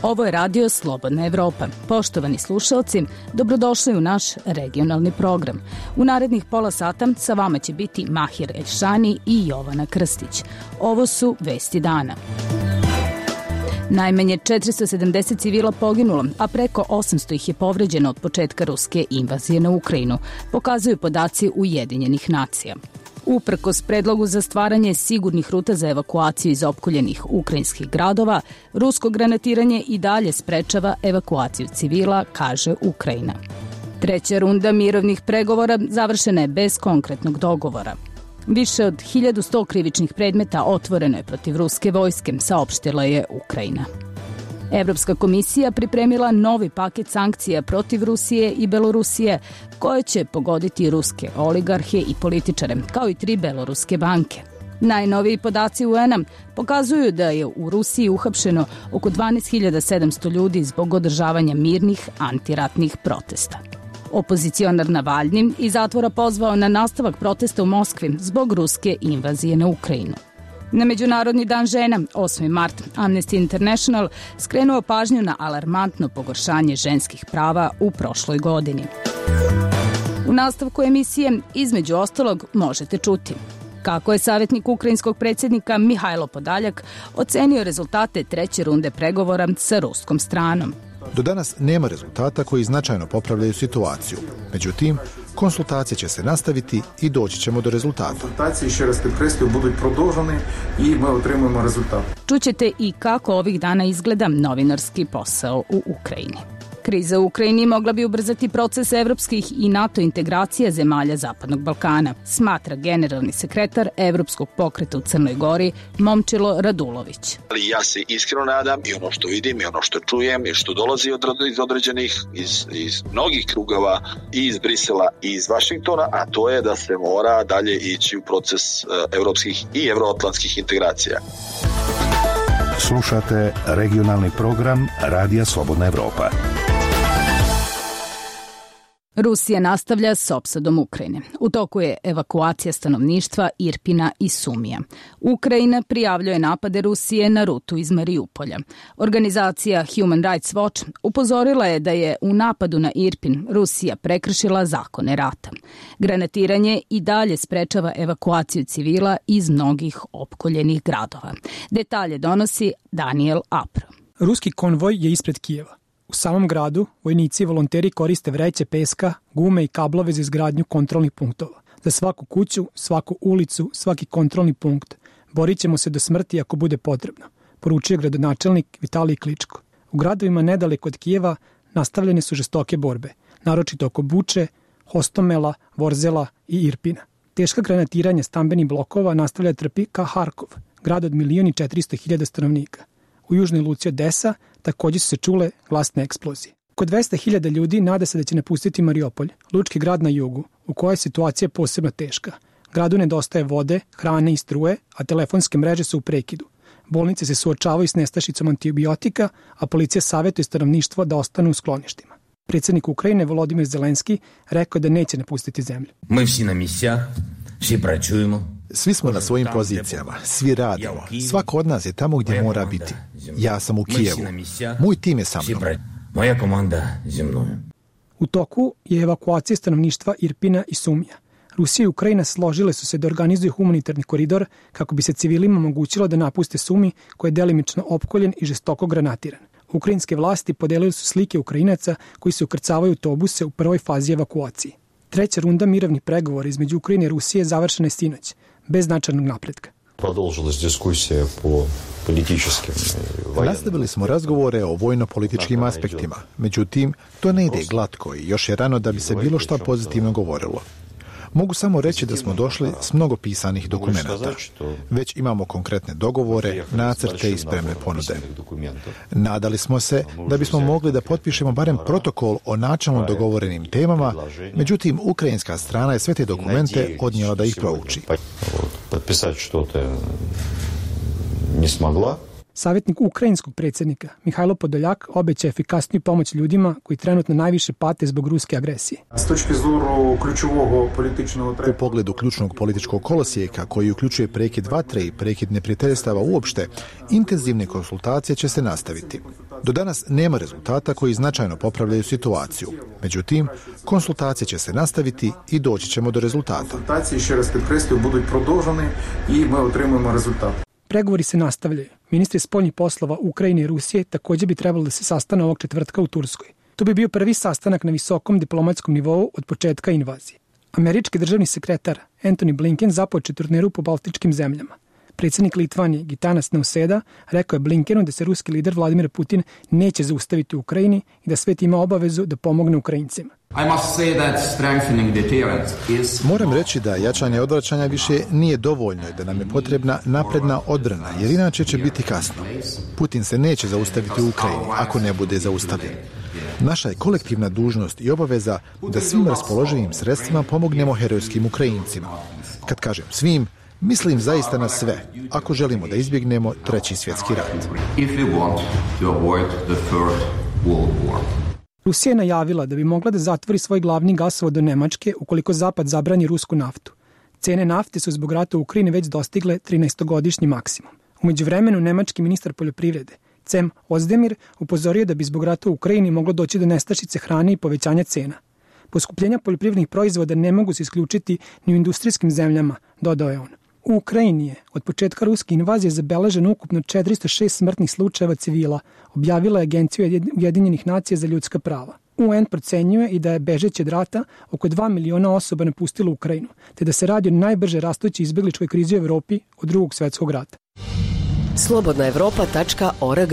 Ovo je radio Slobodna Evropa. Poštovani slušalci, dobrodošli u naš regionalni program. U narednih pola sata sa vama će biti Mahir Elšani i Jovana Krstić. Ovo su vesti dana. Najmanje 470 civila poginulo, a preko 800 ih je povređeno od početka ruske invazije na Ukrajinu, pokazuju podaci Ujedinjenih nacija. Uprkos predlogu za stvaranje sigurnih ruta za evakuaciju iz opkoljenih ukrajinskih gradova, rusko granatiranje i dalje sprečava evakuaciju civila, kaže Ukrajina. Treća runda mirovnih pregovora završena je bez konkretnog dogovora. Više od 1100 krivičnih predmeta otvoreno je protiv ruske vojske, saopštila je Ukrajina. Evropska komisija pripremila novi paket sankcija protiv Rusije i Belorusije, koje će pogoditi ruske oligarhe i političare, kao i 3 beloruske banke. Najnoviji podaci UN-a pokazuju da je u Rusiji uhapšeno oko 12.700 ljudi zbog održavanja mirnih antiratnih protesta. Opozicionar Navalni iz zatvora pozvao na nastavak protesta u Moskvi zbog ruske invazije na Ukrajinu. Na Međunarodni dan žena, 8. mart, Amnesty International skrenuo pažnju na alarmantno pogoršanje ženskih prava u prošloj godini. U nastavku emisije, između ostalog, možete čuti kako je savjetnik ukrajinskog predsjednika Mihajlo Podaljak ocenio rezultate treće runde pregovora sa ruskom stranom. Do danas nema rezultata koji značajno popravljaju situaciju. Međutim, konsultacije će se nastaviti i doći ćemo do rezultata. Konsultacije, ще раз підкреслюю, будуть продовжені і ми отримаємо результат. Čućete i kako ovih dana izgleda novinarski posao u Ukrajini. Kriza u Ukrajini mogla bi ubrzati proces evropskih i NATO integracija zemalja Zapadnog Balkana, smatra generalni sekretar Evropskog pokreta u Crnoj Gori Momčilo Radulović. Ali ja se iskreno nadam i ono što vidim i ono što čujem i što dolazi iz određenih, iz mnogih krugova i iz Brisela i iz Vašingtona, a to je da se mora dalje ići u proces evropskih i evroatlantskih integracija. Slušate regionalni program Radija Slobodna Evropa. Rusija nastavlja s opsadom Ukrajine. U toku je evakuacija stanovništva Irpina i Sumija. Ukrajina prijavljuje napade Rusije na rutu iz Mariupolja. Organizacija Human Rights Watch upozorila je da je u napadu na Irpin Rusija prekršila zakone rata. Granatiranje i dalje sprečava evakuaciju civila iz mnogih opkoljenih gradova. Detalje donosi Daniel Apro. Ruski konvoj je ispred Kijeva. U samom gradu vojnici i volonteri koriste vreće peska, gume i kablove za izgradnju kontrolnih punktova. Za svaku kuću, svaku ulicu, svaki kontrolni punkt borit ćemo se do smrti ako bude potrebno, poručio gradonačelnik Vitalij Kličko. U gradovima nedaleko od Kijeva nastavljene su žestoke borbe, naročito oko Buče, Hostomela, Vorzela i Irpina. Teška granatiranja stambenih blokova nastavlja trpi ka Harkov, grad od 1.400.000 stanovnika. U južnoj luci Odesa također su se čule glasne eksplozije. Oko 200.000 ljudi nada se da će napustiti Mariupolj, lučki grad na jugu, u kojoj je situacija posebno teška. Gradu nedostaje vode, hrane i struje, a telefonske mreže su u prekidu. Bolnice se suočavaju s nestašicom antibiotika, a policija savjetuje stanovništvo da ostanu u skloništima. Predsjednik Ukrajine Volodimir Zelenski rekao da neće napustiti zemlju. Mi vsi na misijah, svi praćujemo. Svi smo na svojim pozicijama, svi radimo. Svako od nas je tamo gdje mora biti. Ja sam u Kijevu. Moj tim je sa mnom. Moja komanda za mnom. U toku je evakuacija stanovništva Irpina i Sumija. Rusija i Ukrajina složile su se da organizuju humanitarni koridor kako bi se civilima omogućilo da napuste Sumi koji je delimično opkoljen i žestoko granatiran. Ukrajinske vlasti podelili su slike Ukrajinaca koji se ukrcavaju u autobuse u prvoj fazi evakuacije. Treća runda mirovnih pregovora između Ukrajine i Rusije završena je sinoć, bez značajnog napretka. Nastavili smo razgovore o vojno-političkim aspektima, međutim, to ne ide glatko i još je rano da bi se bilo šta pozitivno govorilo. Mogu samo reći da smo došli s mnogo pisanih dokumenata. Već imamo konkretne dogovore, nacrte i spremne ponude. Nadali smo se da bismo mogli da potpišemo barem protokol o načelno dogovorenim temama, međutim, ukrajinska strana je sve te dokumente odnijela da ih prouči. Savjetnik ukrajinskog predsjednika Mihajlo Podoljak obeća efikasniju pomoć ljudima koji trenutno najviše pate zbog ruske agresije. U pogledu ključnog političkog kolosijeka koji uključuje prekid vatre i prekid neprijateljstava uopšte, intenzivne konsultacije će se nastaviti. Do danas nema rezultata koji značajno popravljaju situaciju. Međutim, konsultacije će se nastaviti i doći ćemo do rezultata. Konsultacije, ще раз підкреслюю, будуть продовжені і ми отримаємо результат. Pregovori se nastavljaju. Ministri spoljnih poslova Ukrajine i Rusije također bi trebalo da se sastane ovog četvrtka u Turskoj. To bi bio prvi sastanak na visokom diplomatskom nivou od početka invazije. Američki državni sekretar Antony Blinken započeo turneru po baltičkim zemljama. Predsjednik Litvanije Gitanas Nausėda rekao je Blinkenu da se ruski lider Vladimir Putin neće zaustaviti u Ukrajini i da svet ima obavezu da pomogne Ukrajincima. Moram reći da jačanje odvraćanja više nije dovoljno i da nam je potrebna napredna odbrana, jer inače će biti kasno. Putin se neće zaustaviti u Ukrajini ako ne bude zaustavljen. Naša je kolektivna dužnost i obaveza da svim raspoloživim sredstvima pomognemo herojskim Ukrajincima. Kad kažem svim, mislim zaista na sve, ako želimo da izbjegnemo Treći svjetski rat. Rusija je najavila da bi mogla da zatvori svoj glavni gasovod do Nemačke ukoliko Zapad zabrani rusku naftu. Cene nafte su zbog rata u Ukrajini već dostigle 13-godišnji maksimum. U međuvremenu nemački ministar poljoprivrede Cem Ozdemir upozorio da bi zbog rata u Ukrajini moglo doći do nestašice hrane i povećanja cena. Poskupljenja poljoprivrednih proizvoda ne mogu se isključiti ni u industrijskim zemljama, dodao je on. U Ukrajini je od početka ruske invazije zabeleženo ukupno 406 smrtnih slučajeva civila, objavila je Agencija Ujedinjenih nacija za ljudska prava. UN procenjuje i da je bežeći od rata oko 2 miliona osoba napustilo Ukrajinu, te da se radi o najbrže rastućoj izbjegličkoj krizi u Evropi od Drugog svjetskog rata. slobodnaevropa.org.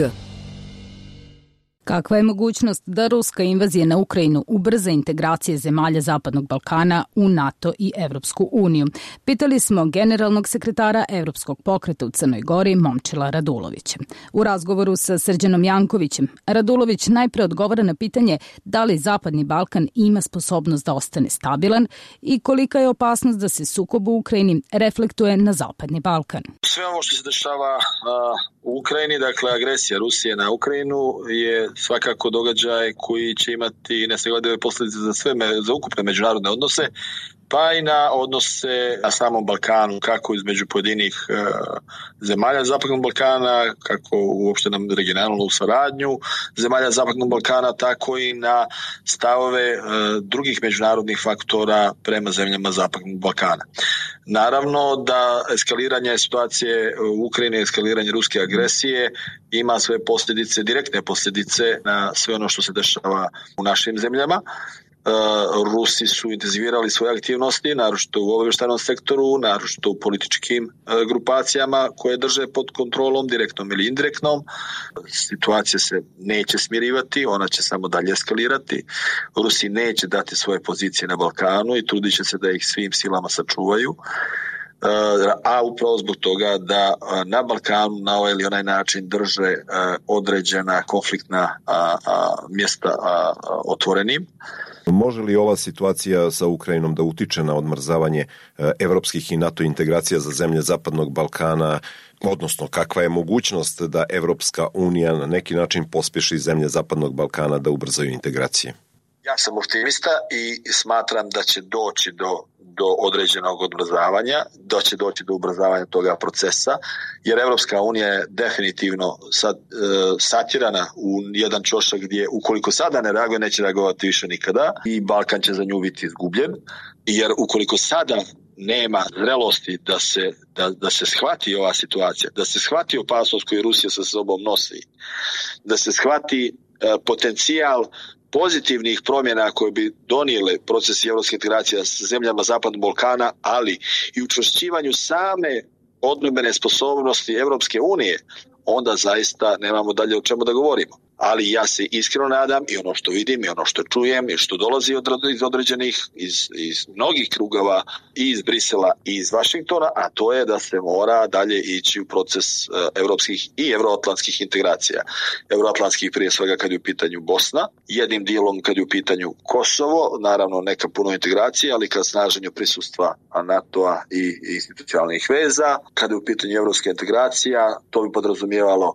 Kakva je mogućnost da ruska invazija na Ukrajinu ubrza integracije zemalja Zapadnog Balkana u NATO i Evropsku uniju? Pitali smo generalnog sekretara Evropskog pokreta u Crnoj Gori, Momčila Radulovića. U razgovoru sa Srđanom Jankovićem, Radulović najpre odgovara na pitanje da li Zapadni Balkan ima sposobnost da ostane stabilan i kolika je opasnost da se sukob u Ukrajini reflektuje na Zapadni Balkan. Sve ovo što se dešava u Ukrajini, dakle agresija Rusije na Ukrajinu, je svakako događaj koji će imati nesagledive posljedice za ukupne međunarodne odnose, pa i na odnose na samom Balkanu, kako između pojedinih zemalja Zapadnog Balkana, kako uopšte na regionalnu saradnju zemalja Zapadnog Balkana, tako i na stavove drugih međunarodnih faktora prema zemljama Zapadnog Balkana. Naravno da eskaliranje situacije u Ukrajini, eskaliranje ruske agresije ima svoje posljedice, direktne posljedice na sve ono što se dešava u našim zemljama. Rusi su intenzivirali svoje aktivnosti, naročito u obavještajnom sektoru, naročito u političkim grupacijama koje drže pod kontrolom, direktnom ili indirektnom. Situacija se neće smirivati, ona će samo dalje eskalirati. Rusi neće dati svoje pozicije na Balkanu i trudit će se da ih svim silama sačuvaju. A upravo zbog toga da na Balkanu na ovaj ili onaj način drže određena konfliktna mjesta otvorenim. Može li ova situacija sa Ukrajinom da utiče na odmrzavanje evropskih i NATO integracija za zemlje Zapadnog Balkana, odnosno kakva je mogućnost da Evropska unija na neki način pospješi zemlje Zapadnog Balkana da ubrzaju integracije? Ja sam optimista i smatram da će doći do određenog odmrzavanja, da će doći do ubrzavanja toga procesa, jer Evropska unija je definitivno sad satirana u jedan ćošak gdje ukoliko sada ne reaguje, neće reagovati više nikada i Balkan će za nju biti izgubljen, jer ukoliko sada nema zrelosti da se shvati ova situacija, da se shvati opasnost koju Rusija sa sobom nosi, da se shvati potencijal pozitivnih promjena koje bi donijele procesi evropske integracije sa zemljama Zapadnog Balkana, ali i učvršćivanju same odbrambene sposobnosti Evropske unije, onda zaista nemamo dalje o čemu da govorimo. Ali ja se iskreno nadam i ono što vidim i ono što čujem i što dolazi iz određenih, iz mnogih krugova i iz Brisela i iz Vašingtona, a to je da se mora dalje ići u proces evropskih i evroatlantskih integracija. Evroatlantskih prije svega kad je u pitanju Bosna, jednim dijelom kad je u pitanju Kosovo, naravno neka puno integracija, ali kad snaženju prisustva NATO-a i institucionalnih veza, kad je u pitanju evropske integracija, to bi podrazumijevalo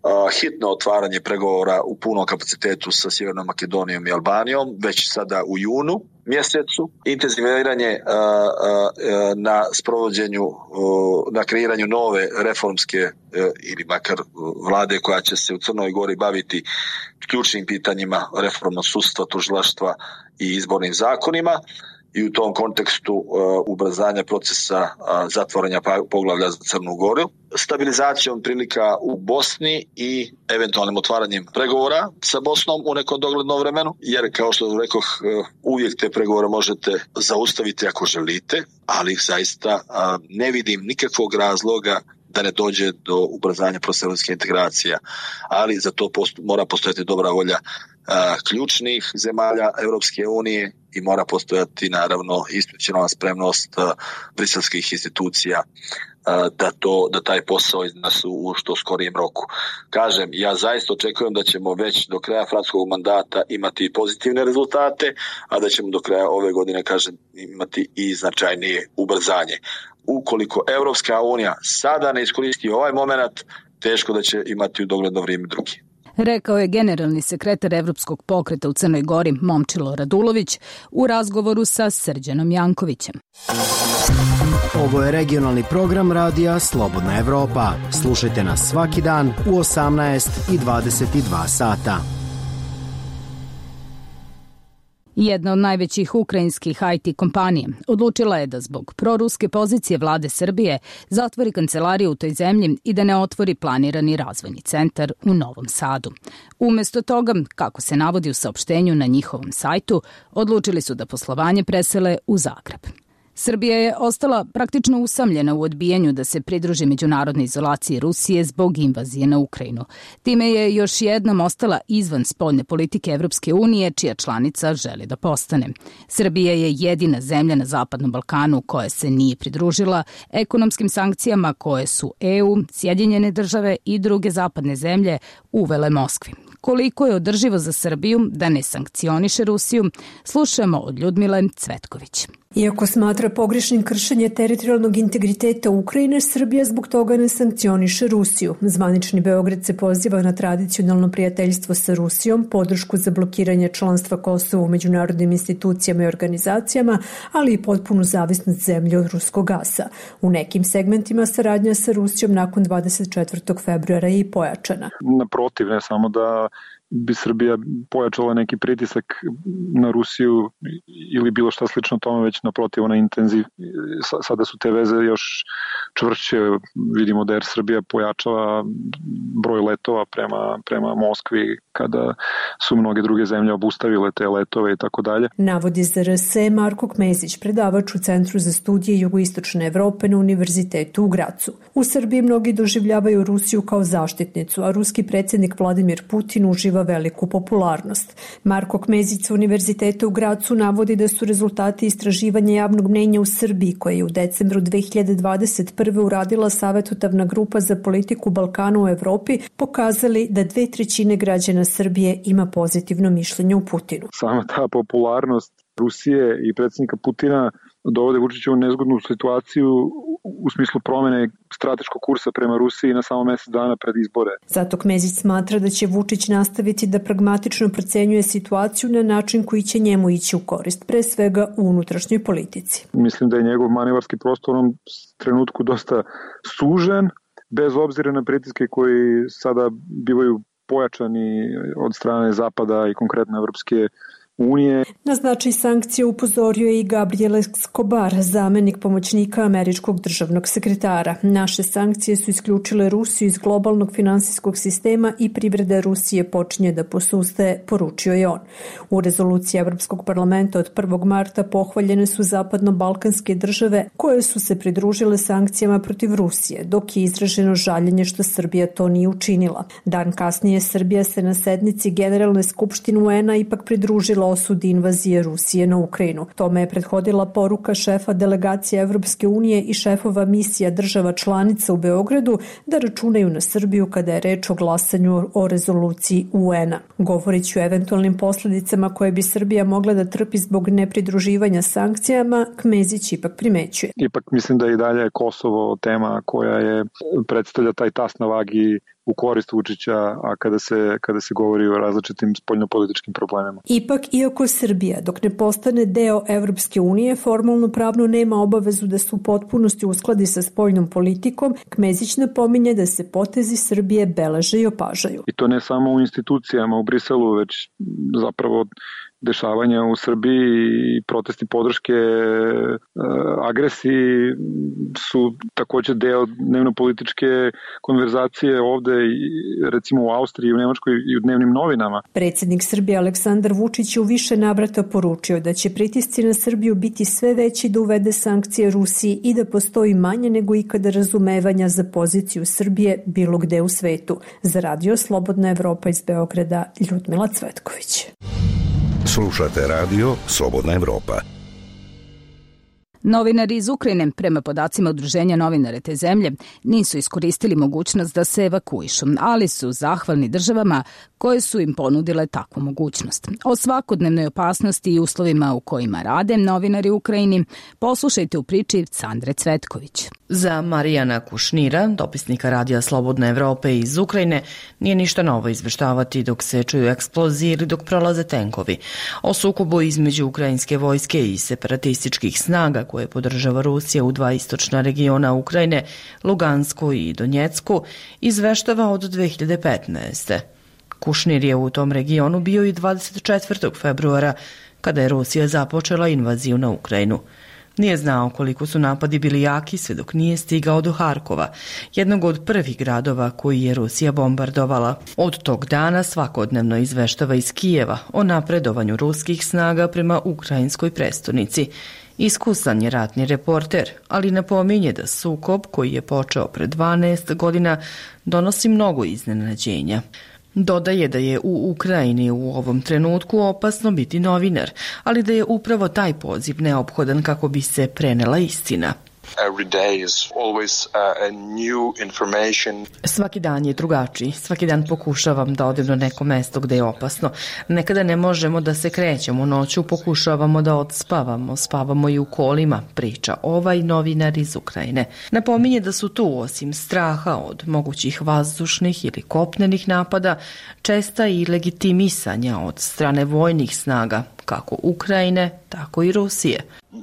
hitno otvaranje pregovora u punom kapacitetu sa Sjevernom Makedonijom i Albanijom, već sada u junu mjesecu, intenziviranje na sprovođenju, na kreiranju nove reformske ili makar vlade koja će se u Crnoj Gori baviti ključnim pitanjima reformnog sudstva, tužilaštva i izbornim zakonima. I u tom kontekstu ubrzanja procesa zatvaranja poglavlja za Crnu Goru, stabilizacijom prilika u Bosni i eventualnim otvaranjem pregovora sa Bosnom u nekom doglednom vremenu, jer kao što rekoh, uvijek te pregovore možete zaustaviti ako želite, ali zaista ne vidim nikakvog razloga da ne dođe do ubrzanja procesa evropskih integracija, ali za to mora postojati dobra volja ključnih zemalja Evropske unije i mora postojati naravno institucionalna spremnost briselskih institucija da taj posao iznesu u što skorijem roku. Kažem, ja zaista očekujem da ćemo već do kraja francuskog mandata imati pozitivne rezultate, a da ćemo do kraja ove godine, imati i značajnije ubrzanje. Ukoliko Evropska unija sada ne iskoristi ovaj moment, teško da će imati u dogledno vrijeme drugi. Rekao je generalni sekretar Evropskog pokreta u Crnoj Gori Momčilo Radulović u razgovoru sa Srđanom Jankovićem. Ovo je regionalni program radija Slobodna Evropa. Slušajte nas svaki dan u 18 i 22 sata. Jedna od najvećih ukrajinskih IT kompanija odlučila je da zbog proruske pozicije vlade Srbije zatvori kancelariju u toj zemlji i da ne otvori planirani razvojni centar u Novom Sadu. Umesto toga, kako se navodi u saopštenju na njihovom sajtu, odlučili su da poslovanje presele u Zagreb. Srbija je ostala praktično usamljena u odbijanju da se pridruži međunarodnoj izolaciji Rusije zbog invazije na Ukrajinu. Time je još jednom ostala izvan spoljne politike Evropske unije, čija članica želi da postane. Srbija je jedina zemlja na Zapadnom Balkanu koja se nije pridružila ekonomskim sankcijama koje su EU, Sjedinjene države i druge zapadne zemlje uvele Moskvi. Koliko je održivo za Srbiju da ne sankcioniše Rusiju, slušamo od Ljudmile Cvetković. Iako smatra pogrešnim kršenje teritorijalnog integriteta Ukrajine, Srbija zbog toga ne sankcioniše Rusiju. Zvanični Beograd se poziva na tradicionalno prijateljstvo sa Rusijom, podršku za blokiranje članstva Kosova u međunarodnim institucijama i organizacijama, ali i potpunu zavisnost zemlje od ruskog gasa. U nekim segmentima saradnja sa Rusijom nakon 24. februara je i pojačana. Naprotiv, ne samo da bi Srbija pojačala neki pritisak na Rusiju ili bilo šta slično tome, već naprotiv ona intenziv. Sada su te veze još čvršće. Vidimo da Air Srbija pojačava broj letova prema Moskvi kada su mnoge druge zemlje obustavile te letove i tako dalje. Navodi za RS Marko Kmezić, predavač u Centru za studije jugoistočne Evrope na Univerzitetu u Gracu. U Srbiji mnogi doživljavaju Rusiju kao zaštitnicu, a ruski predsjednik Vladimir Putin uživa veliku popularnost. Marko Kmezić sa Univerziteta u Gracu navodi da su rezultati istraživanja javnog mnjenja u Srbiji, koje je u decembru 2021. uradila Savetodavna grupa za politiku Balkana u Evropi, pokazali da 2/3 građana Srbije ima pozitivno mišljenje u Putinu. Sama ta popularnost Rusije i predsjednika Putina dovode Vučića u nezgodnu situaciju u smislu promene strateškog kursa prema Rusiji na samo mjesec dana pred izbore. Zato Kmezić smatra da će Vučić nastaviti da pragmatično procenjuje situaciju na način koji će njemu ići u korist, pre svega u unutrašnjoj politici. Mislim da je njegov manevarski prostor u onom trenutku dosta sužen, bez obzira na pritiske koji sada bivaju pojačani od strane Zapada i konkretno Evropske unije. Na značaj sankcije upozorio je i Gabriel Escobar, zamenik pomoćnika američkog državnog sekretara. Naše sankcije su isključile Rusiju iz globalnog finansijskog sistema i privreda Rusije počinje da posustaje, poručio je on. U rezoluciji Evropskog parlamenta od 1. marta pohvaljene su zapadno-balkanske države koje su se pridružile sankcijama protiv Rusije, dok je izraženo žaljenje što Srbija to nije učinila. Dan kasnije Srbija se na sednici Generalne skupštine UN-a ipak pridružila osudi invazije Rusije na Ukrajinu. Tome je prethodila poruka šefa delegacije Evropske unije i šefova misija država članica u Beogradu da računaju na Srbiju kada je reč o glasanju o rezoluciji UN-a. Govoreći o eventualnim posljedicama koje bi Srbija mogla da trpi zbog nepridruživanja sankcijama, Kmezić ipak primećuje. Ipak mislim da i dalje je Kosovo tema koja predstavlja taj tas na vagi u korist Vučića, a kada se govori o različitim spoljnopolitičkim problemima. Ipak, iako Srbija, dok ne postane deo Evropske unije, formalno pravno nema obavezu da se u potpunosti uskladi sa spoljnom politikom, Kmezić napominje da se potezi Srbije beleže i opažaju. I to ne samo u institucijama u Briselu, već zapravo dešavanja u Srbiji i protesti podrške agresiji su takođe deo dnevno-političke konverzacije ovde, recimo u Austriji, u Nemačkoj i u dnevnim novinama. Predsjednik Srbije Aleksandar Vučić je u više navrata poručio da će pritisci na Srbiju biti sve veći da uvede sankcije Rusiji i da postoji manje nego ikada razumevanja za poziciju Srbije bilo gde u svetu. Za Radio Slobodna Evropa iz Beograda, Ljudmila Cvetković. Slušate radio Slobodna Evropa. Novinari iz Ukrajine, prema podacima Udruženja novinara te zemlje, nisu iskoristili mogućnost da se evakuišu, ali su zahvalni državama koje su im ponudile takvu mogućnost. O svakodnevnoj opasnosti i uslovima u kojima rade novinari u Ukrajini poslušajte u priči Sandre Cvetković. Za Marijana Kušnira, dopisnika Radija Slobodne Evrope iz Ukrajine, nije ništa novo izveštavati dok se čuju eksplozije ili dok prolaze tenkovi. O sukobu između ukrajinske vojske i separatističkih snaga koje podržava Rusija u dva istočna regiona Ukrajine, Lugansku i Donjecku, izveštava od 2015. Kušnir je u tom regionu bio i 24. februara, kada je Rusija započela invaziju na Ukrajinu. Nije znao koliko su napadi bili jaki sve dok nije stigao do Harkova, jednog od prvih gradova koji je Rusija bombardovala. Od tog dana svakodnevno izveštava iz Kijeva o napredovanju ruskih snaga prema ukrajinskoj prestonici. Iskusan je ratni reporter, ali napominje da sukob koji je počeo pred 12 godina donosi mnogo iznenađenja. Dodaje da je u Ukrajini u ovom trenutku opasno biti novinar, ali da je upravo taj poziv neophodan kako bi se prenela istina. Svaki dan je drugačiji, svaki dan pokušavam da odem na neko mesto gde je opasno. Nekada ne možemo da se krećemo noću, pokušavamo da odspavamo, spavamo i u kolima, priča ovaj novinar iz Ukrajine. Napominje da su tu, osim straha od mogućih vazdušnih ili kopnenih napada, česta i legitimisanja od strane vojnih snaga, kako Ukrajine, tako i Rusije.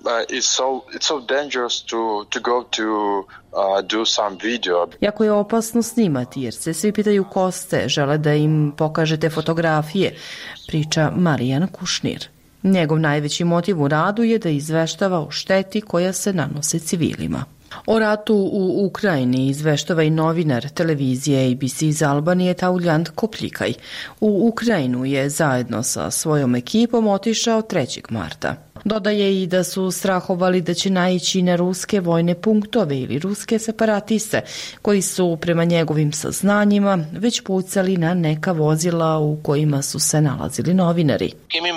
Jako je opasno snimati jer se svi pitaju ko ste, žele da im pokažete fotografije, priča Marijan Kušnir. Njegov najveći motiv u radu je da izveštava o šteti koja se nanose civilima. O ratu u Ukrajini izveštava i novinar televizije ABC iz Albanije Tauljant Kopljikaj. U Ukrajinu je zajedno sa svojom ekipom otišao 3. marta. Dodaje i da su strahovali da će naići na ruske vojne punktove ili ruske separatiste, koji su prema njegovim saznanjima već pucali na neka vozila u kojima su se nalazili novinari.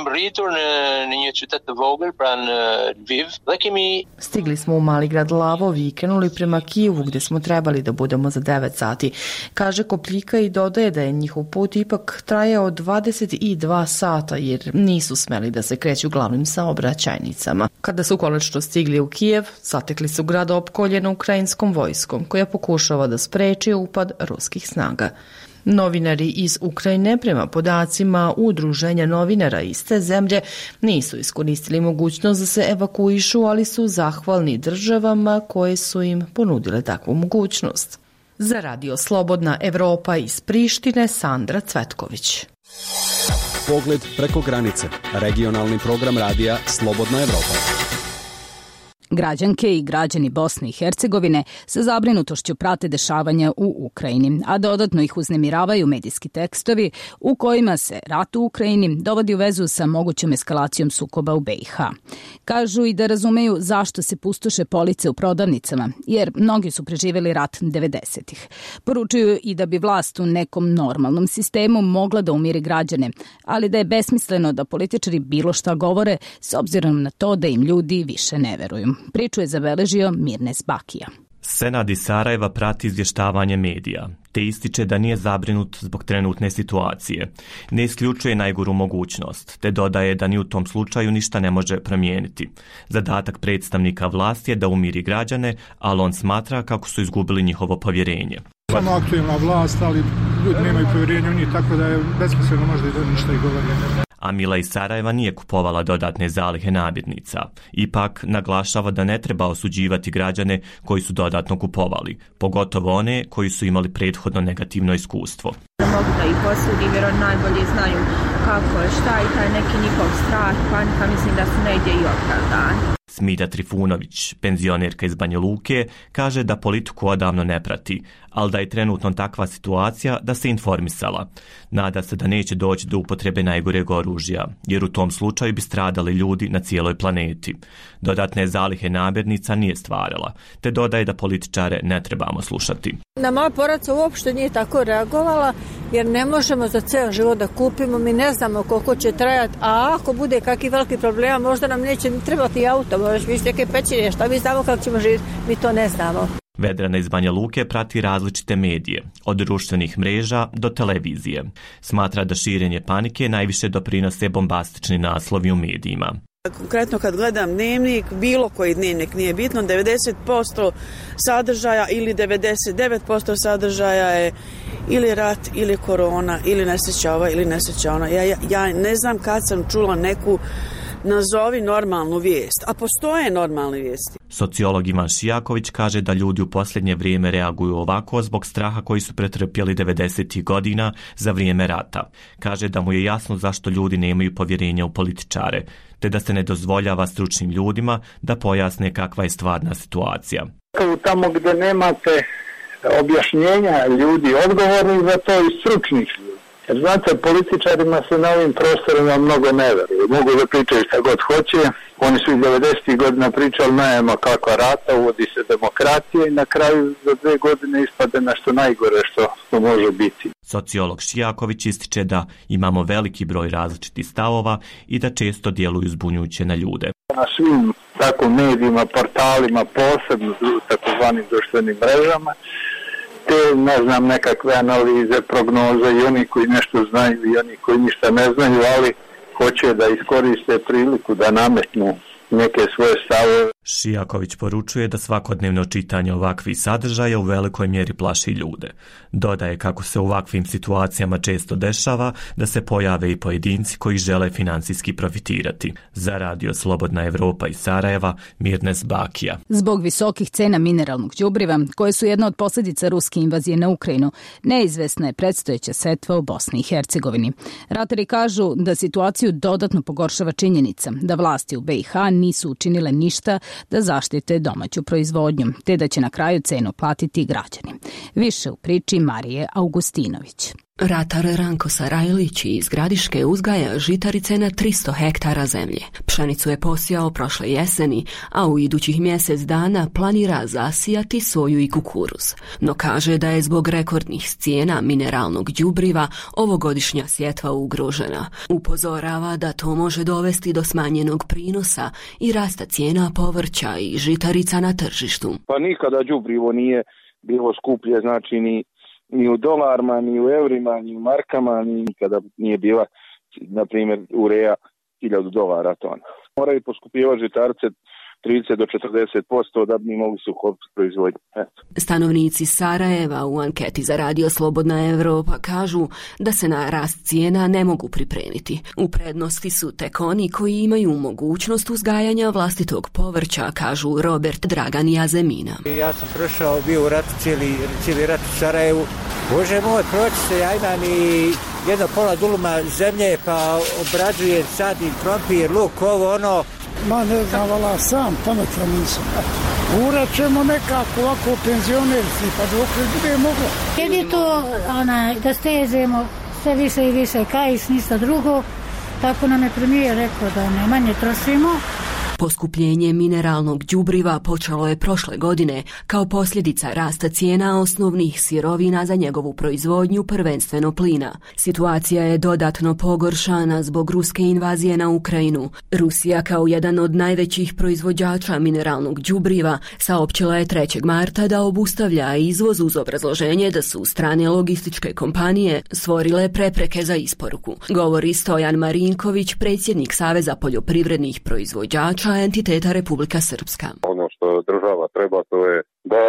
Stigli smo u mali grad Lavov i krenuli prema Kijevu gde smo trebali da budemo za 9 sati, kaže Kopljika i dodaje da je njihov put ipak trajao 22 sata jer nisu smeli da se kreću glavnim saobraćajnicama. Kada su konačno stigli u Kijev, zatekli su grad opkoljen ukrajinskom vojskom koja pokušava da spreči upad ruskih snaga. Novinari iz Ukrajine, prema podacima Udruženja novinara iste zemlje, nisu iskoristili mogućnost da se evakuišu, ali su zahvalni državama koje su im ponudile takvu mogućnost. Za Radio Slobodna Evropa iz Prištine, Sandra Cvetković. Pogled preko granice. Regionalni program radija Slobodna Evropa. Građanke i građani Bosne i Hercegovine sa zabrinutošću prate dešavanja u Ukrajini, a dodatno ih uznemiravaju medijski tekstovi u kojima se rat u Ukrajini dovodi u vezu sa mogućom eskalacijom sukoba u BiH. Kažu i da razumeju zašto se pustoše police u prodavnicama, jer mnogi su preživjeli rat 90-ih. Poručuju i da bi vlast u nekom normalnom sistemu mogla da umiri građane, ali da je besmisleno da političari bilo šta govore s obzirom na to da im ljudi više ne veruju. Priču je zabeležio Mirnes Bakija. Senad iz Sarajeva prati izvještavanje medija, te ističe da nije zabrinut zbog trenutne situacije. Ne isključuje najgoru mogućnost, te dodaje da ni u tom slučaju ništa ne može promijeniti. Zadatak predstavnika vlasti je da umiri građane, ali on smatra kako su izgubili njihovo povjerenje. Samo aktualna vlast, ali ljudi nemaju povjerenja u njih, tako da je besmisleno možda i da ništa i govori. A Mila iz Sarajeva nije kupovala dodatne zalihe namirnica. Ipak naglašava da ne treba osuđivati građane koji su dodatno kupovali, pogotovo one koji su imali prethodno negativno iskustvo. Mogu da ih osudim jer oni najbolje znaju kako je, šta i taj neki njihov strah, panika, mislim da su negdje i opravdani. Smilja Trifunović, penzionerka iz Banja Luke, kaže da politiku odavno ne prati, ali da je trenutno takva situacija da se informisala. Nada se da neće doći do upotrebe najgoreg oružja, jer u tom slučaju bi stradali ljudi na cijeloj planeti. Dodatne zalihe namirnica nije stvarala, te dodaje da političare ne trebamo slušati. Na moja porodica uopšte nije tako reagovala, jer ne možemo za ceo život da kupimo, mi ne znamo koliko će trajati, a ako bude kakvi veliki problema, možda nam neće trebati auto, možeš biti neke pećine, šta mi znamo kako ćemo živjeti, mi to ne znamo. Vedrana iz Banja Luke prati različite medije, od društvenih mreža do televizije. Smatra da širenje panike najviše doprinose bombastični naslovi u medijima. Konkretno kad gledam dnevnik, bilo koji dnevnik, nije bitno, 90% sadržaja ili 99% sadržaja je ili rat, ili korona, ili nesreća ili nesreća ona. Ja ne znam kad sam čula neku nazovi normalnu vijest, a postoje normalne vijesti. Sociolog Ivan Šijaković kaže da ljudi u posljednje vrijeme reaguju ovako zbog straha koji su pretrpjeli 90. godina za vrijeme rata. Kaže da mu je jasno zašto ljudi nemaju povjerenja u političare, te da se ne dozvoljava stručnim ljudima da pojasne kakva je stvarna situacija. Tamo gdje nemate objašnjenja ljudi odgovorni za to i stručnih ljudi. Jer znate, političarima se na ovim prostorima mnogo ne veruju. Mogu da pričaju šta god hoće. Oni su i 90. godina pričali, nema kakva rata, uvodi se demokratija i na kraju za 2 godine ispade nešto najgore što može biti. Sociolog Šijaković ističe da imamo veliki broj različitih stavova i da često djeluju zbunjujuće na ljude. Na svim tako medijima, portalima, posebno takozvanim društvenim mrežama, te, ne znam, nekakve analize, prognoze i oni koji nešto znaju i oni koji ništa ne znaju, ali hoće da iskoriste priliku da nametnu neke svoje stavove. Šijaković poručuje da svakodnevno čitanje ovakvih sadržaja u velikoj mjeri plaši ljude. Dodaje kako se u ovakvim situacijama često dešava da se pojave i pojedinci koji žele financijski profitirati. Za Radio Slobodna Evropa iz Sarajeva, Mirnes Bakija. Zbog visokih cena mineralnog đubriva, koje su jedna od posljedica ruske invazije na Ukrajinu, neizvesna je predstojeća setva u Bosni i Hercegovini. Ratari kažu da situaciju dodatno pogoršava činjenica da vlasti u BiH nisu učinile ništa da zaštite domaću proizvodnju, te da će na kraju cenu platiti građani. Više u priči Marije Augustinović. Ratar Ranko Sarajlić iz Gradiške uzgaja žitarice na 300 hektara zemlje. Pšenicu je posijao prošle jeseni, a u idućih mjesec dana planira zasijati soju i kukuruz. No kaže da je zbog rekordnih cijena mineralnog đubriva ovogodišnja sjetva ugrožena. Upozorava da to može dovesti do smanjenog prinosa i rasta cijena povrća i žitarica na tržištu. Pa nikada đubrivo nije bilo skuplje, znači ni u dolarima, ni u eurima, ni u markama, ni nikada nije bila, na primjer, ureja $1000 tona. Moraju poskupjevati žitarice 30 do 40% da bi mogli se ukopiti proizvodnje. Stanovnici Sarajeva u anketi za Radio Slobodna Evropa kažu da se na rast cijena ne mogu pripremiti. U prednosti su tek oni koji imaju mogućnost uzgajanja vlastitog povrća, kažu Robert Dragan i Azemina. Ja sam prošao, bio u ratu, cijeli rat u Sarajevu. Bože moj, proći se, ja imam i jedno pola duluma zemlje, pa obrađujem, sadim krompir, luk, ovo, ono. Ma ne znam, vala, sam pametan nisam. Urat ćemo nekako ovako penzionerci, pa dok bude moglo. Jer je to da stezemo sve više i više kajis, ništa drugo, tako nam je premijer rekao da ne manje trošimo. Poskupljenje mineralnog đubriva počelo je prošle godine kao posljedica rasta cijena osnovnih sirovina za njegovu proizvodnju, prvenstveno plina. Situacija je dodatno pogoršana zbog ruske invazije na Ukrajinu. Rusija kao jedan od najvećih proizvođača mineralnog đubriva saopćila je 3. marta da obustavlja izvoz uz obrazloženje da su strane logističke kompanije stvorile prepreke za isporuku. Govori Stojan Marinković, predsjednik Saveza poljoprivrednih proizvođača entiteta Republika Srpska. Ono što država treba, to je da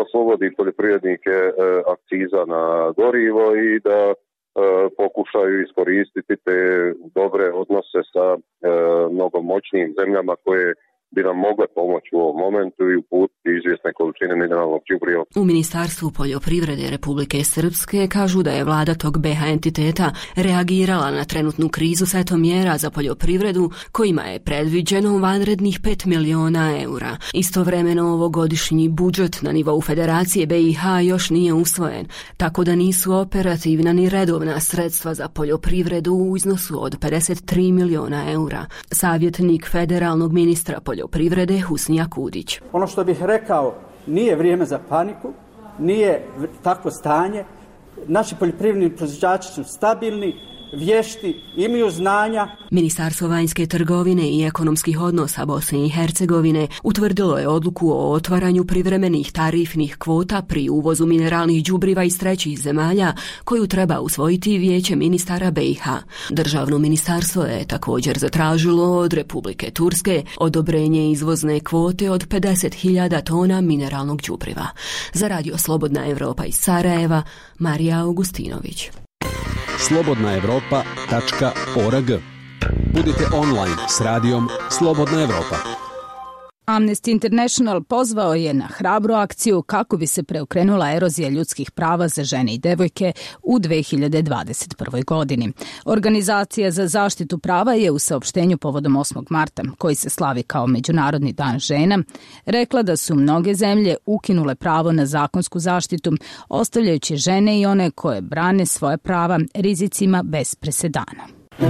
oslobodi poljoprivrednike akciza na gorivo i da pokušaju iskoristiti te dobre odnose sa mnogo moćnijim zemljama koje bi nam mogle pomoći u ovom momentu i uputiti izvjesne količine mineralnog đubriva. U Ministarstvu poljoprivrede Republike Srpske kažu da je vlada tog BH entiteta reagirala na trenutnu krizu setom mjera za poljoprivredu kojima je predviđeno vanrednih 5 miliona eura. Istovremeno ovogodišnji budžet na nivou Federacije BiH još nije usvojen, tako da nisu operativna ni redovna sredstva za poljoprivredu u iznosu od 53 miliona eura. Savjetnik federalnog ministra poljoprivrede Husnija Kudić. Ono što bih rekao, nije vrijeme za paniku, nije takvo stanje. Naši poljoprivredni proizvođači su stabilni, vješti, imaju znanja. Ministarstvo vanjske trgovine i ekonomskih odnosa Bosne i Hercegovine utvrdilo je odluku o otvaranju privremenih tarifnih kvota pri uvozu mineralnih đubriva iz trećih zemalja koju treba usvojiti Vijeće ministara BiH. Državno ministarstvo je također zatražilo od Republike Turske odobrenje izvozne kvote od 50.000 tona mineralnog đubriva. Za Radio Slobodna Evropa iz Sarajeva, Marija Augustinović. slobodnaevropa.org. Budite online s radijom Slobodna Evropa. Amnesty International pozvao je na hrabru akciju kako bi se preokrenula erozija ljudskih prava za žene i devojke u 2021. godini. Organizacija za zaštitu prava je u saopštenju povodom 8. marta, koji se slavi kao Međunarodni dan žena, rekla da su mnoge zemlje ukinule pravo na zakonsku zaštitu, ostavljajući žene i one koje brane svoje prava rizicima bez presedana.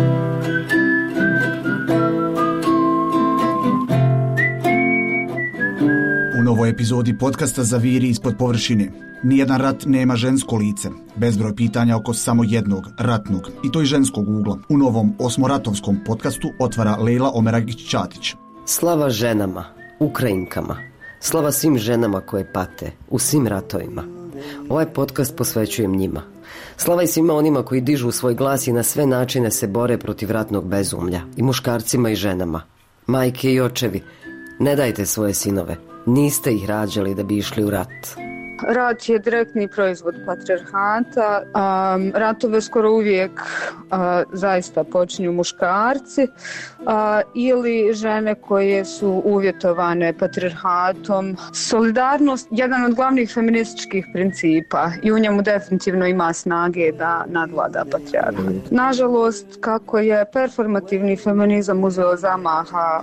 U novoj epizodi podcasta Zaviri ispod površine. Nijedan rat nema žensko lice. Bezbroj pitanja oko samo jednog, ratnog, i to i ženskog ugla. U novom osmoratovskom podcastu otvara Lejla Omeragić-Ćatić. Slava ženama, Ukrajinkama. Slava svim ženama koje pate u svim ratovima. Ovaj podcast posvećujem njima. Slava i svima onima koji dižu svoj glas i na sve načine se bore protiv ratnog bezumlja. I muškarcima i ženama. Majke i očevi, ne dajte svoje sinove. Niste ih rađali da bi išli u rat. Rat je direktni proizvod patrijarhata. Ratove skoro uvijek zaista počinju muškarci ili žene koje su uvjetovane patrijarhatom. Solidarnost je jedan od glavnih feminističkih principa i u njemu definitivno ima snage da nadvlada patrijarhat. Nažalost, kako je performativni feminizam uzeo zamaha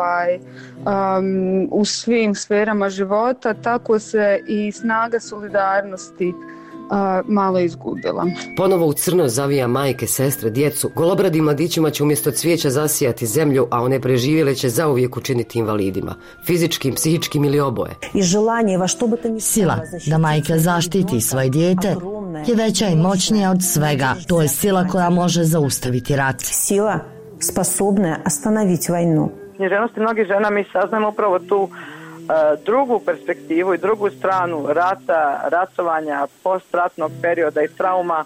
u svim sferama života, tako se i snaga solidarnosti malo izgubila. Ponovo u crno zavija majke, sestre, djecu. Golobradim mladićima će umjesto cvijeća zasijati zemlju, a one preživjele će zauvijek učiniti invalidima. Fizičkim, psihičkim ili oboje. Sila da majka zaštiti svoje dijete je veća i moćnija od svega. To je sila koja može zaustaviti rat. Sila sposobna ostanoviti vojnu. Književnosti mnogih žena mi saznamo upravo tu drugu perspektivu i drugu stranu rata, ratovanja, postratnog perioda i trauma.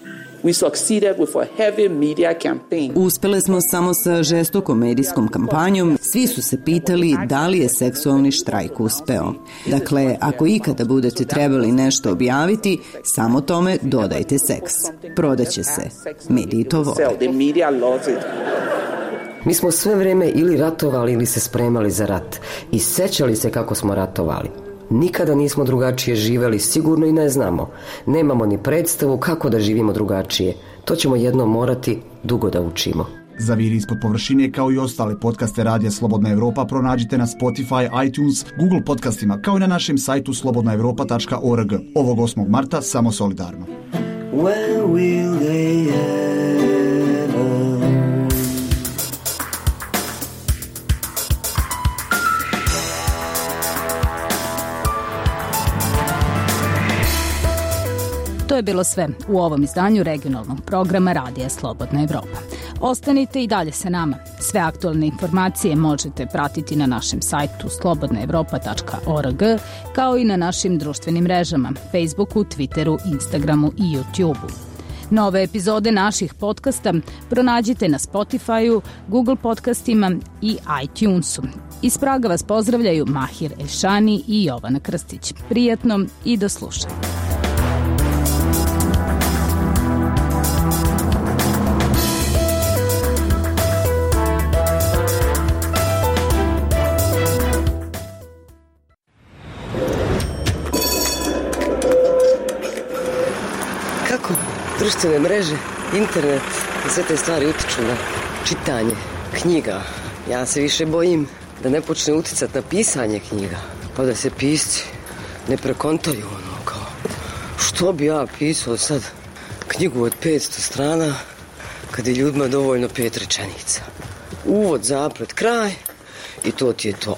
Uspjeli smo samo sa žestokom medijskom kampanjom. Svi su se pitali da li je seksualni štrajk uspeo. Dakle, ako ikada budete trebali nešto objaviti, samo tome dodajte seks. Prodaće se. Mediji to vole. Mi smo sve vrijeme ili ratovali ili se spremali za rat i sećali se kako smo ratovali. Nikada nismo drugačije živjeli, sigurno i ne znamo. Nemamo ni predstavu kako da živimo drugačije. To ćemo jednom morati dugo da učimo. Zaviri ispod površine kao i ostale podcaste Radija Slobodna Evropa pronađite na Spotify, iTunes, Google podcastima kao i na našem sajtu slobodnaevropa.org. Ovog 8. marta samo solidarno. When will they To je bilo sve u ovom izdanju regionalnog programa Radija Slobodna Evropa. Ostanite i dalje sa nama. Sve aktualne informacije možete pratiti na našem sajtu slobodnaevropa.org kao i na našim društvenim mrežama, Facebooku, Twitteru, Instagramu i YouTubeu. Nove epizode naših podcasta pronađite na Spotify-u, Google podcastima i iTunesu. Iz Praga vas pozdravljaju Mahir Elšani i Jovana Krstić. Prijatno i do slušanja. Kako društvene mreže, internet i sve te stvari utiču na čitanje knjiga. Ja se više bojim da ne počne uticati na pisanje knjiga, pa da se pisci ne prekontaju kao što bi ja pisao sad knjigu od 500 strana kad je ljudima dovoljno 5 rečenica. Uvod, zaplet, kraj i to ti je to.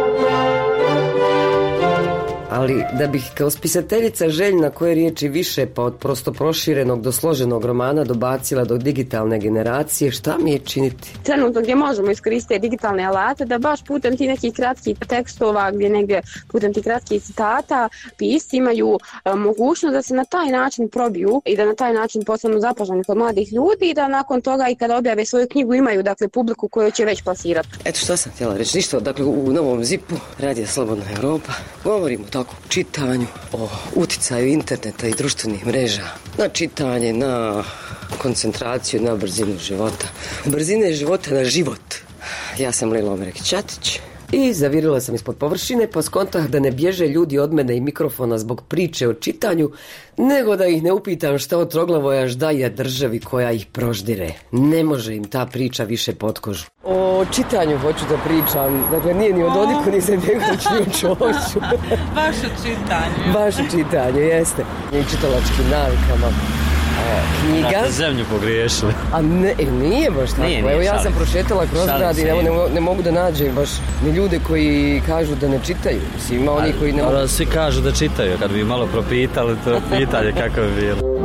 Ali da bih kao spisateljica željna koje riječi više pa od prosto proširenog do složenog romana dobacila do digitalne generacije, šta mi je činiti? Trenutno gdje možemo iskoristiti digitalne alate da baš putem ti nekih kratkih tekstova, gdje negdje putem ti kratkih citata pisci imaju mogućnost da se na taj način probiju i da na taj način postanu zapaženi kod mladih ljudi i da nakon toga i kada objave svoju knjigu imaju dakle publiku koju će već plasirati. Eto šta sam htjela reći, ništa, dakle u Novom ZIP-u Radija Slobodna Europa govorimo tako o čitanju, o uticaju interneta i društvenih mreža na čitanje, na koncentraciju, na brzinu života. Brzine života na život. Ja sam Lila Omerek-Ćatić i zavirila sam ispod površine pa skontah da ne bježe ljudi od mene i mikrofona zbog priče o čitanju, nego da ih ne upitam šta od Troglavojaš daje državi koja ih proždire. Ne može im ta priča više pod kožu. O čitanju hoću da pričam, dakle nije ni o Dodiku, ni Izetbegović, ni o Čoviću. Baš o čitanju. Baš o čitanju, jeste. I čitalačkim navikama. Knjiga. Da, zemlju pogriješili. A ne, nije baš tako. Nije, evo ja sam prošetala kroz grad i ne mogu da nađem baš ni ljude koji kažu da ne čitaju. Ima oni koji ne mogu. Svi kažu da čitaju, kad bi malo propitali to pitanje kako bi bilo.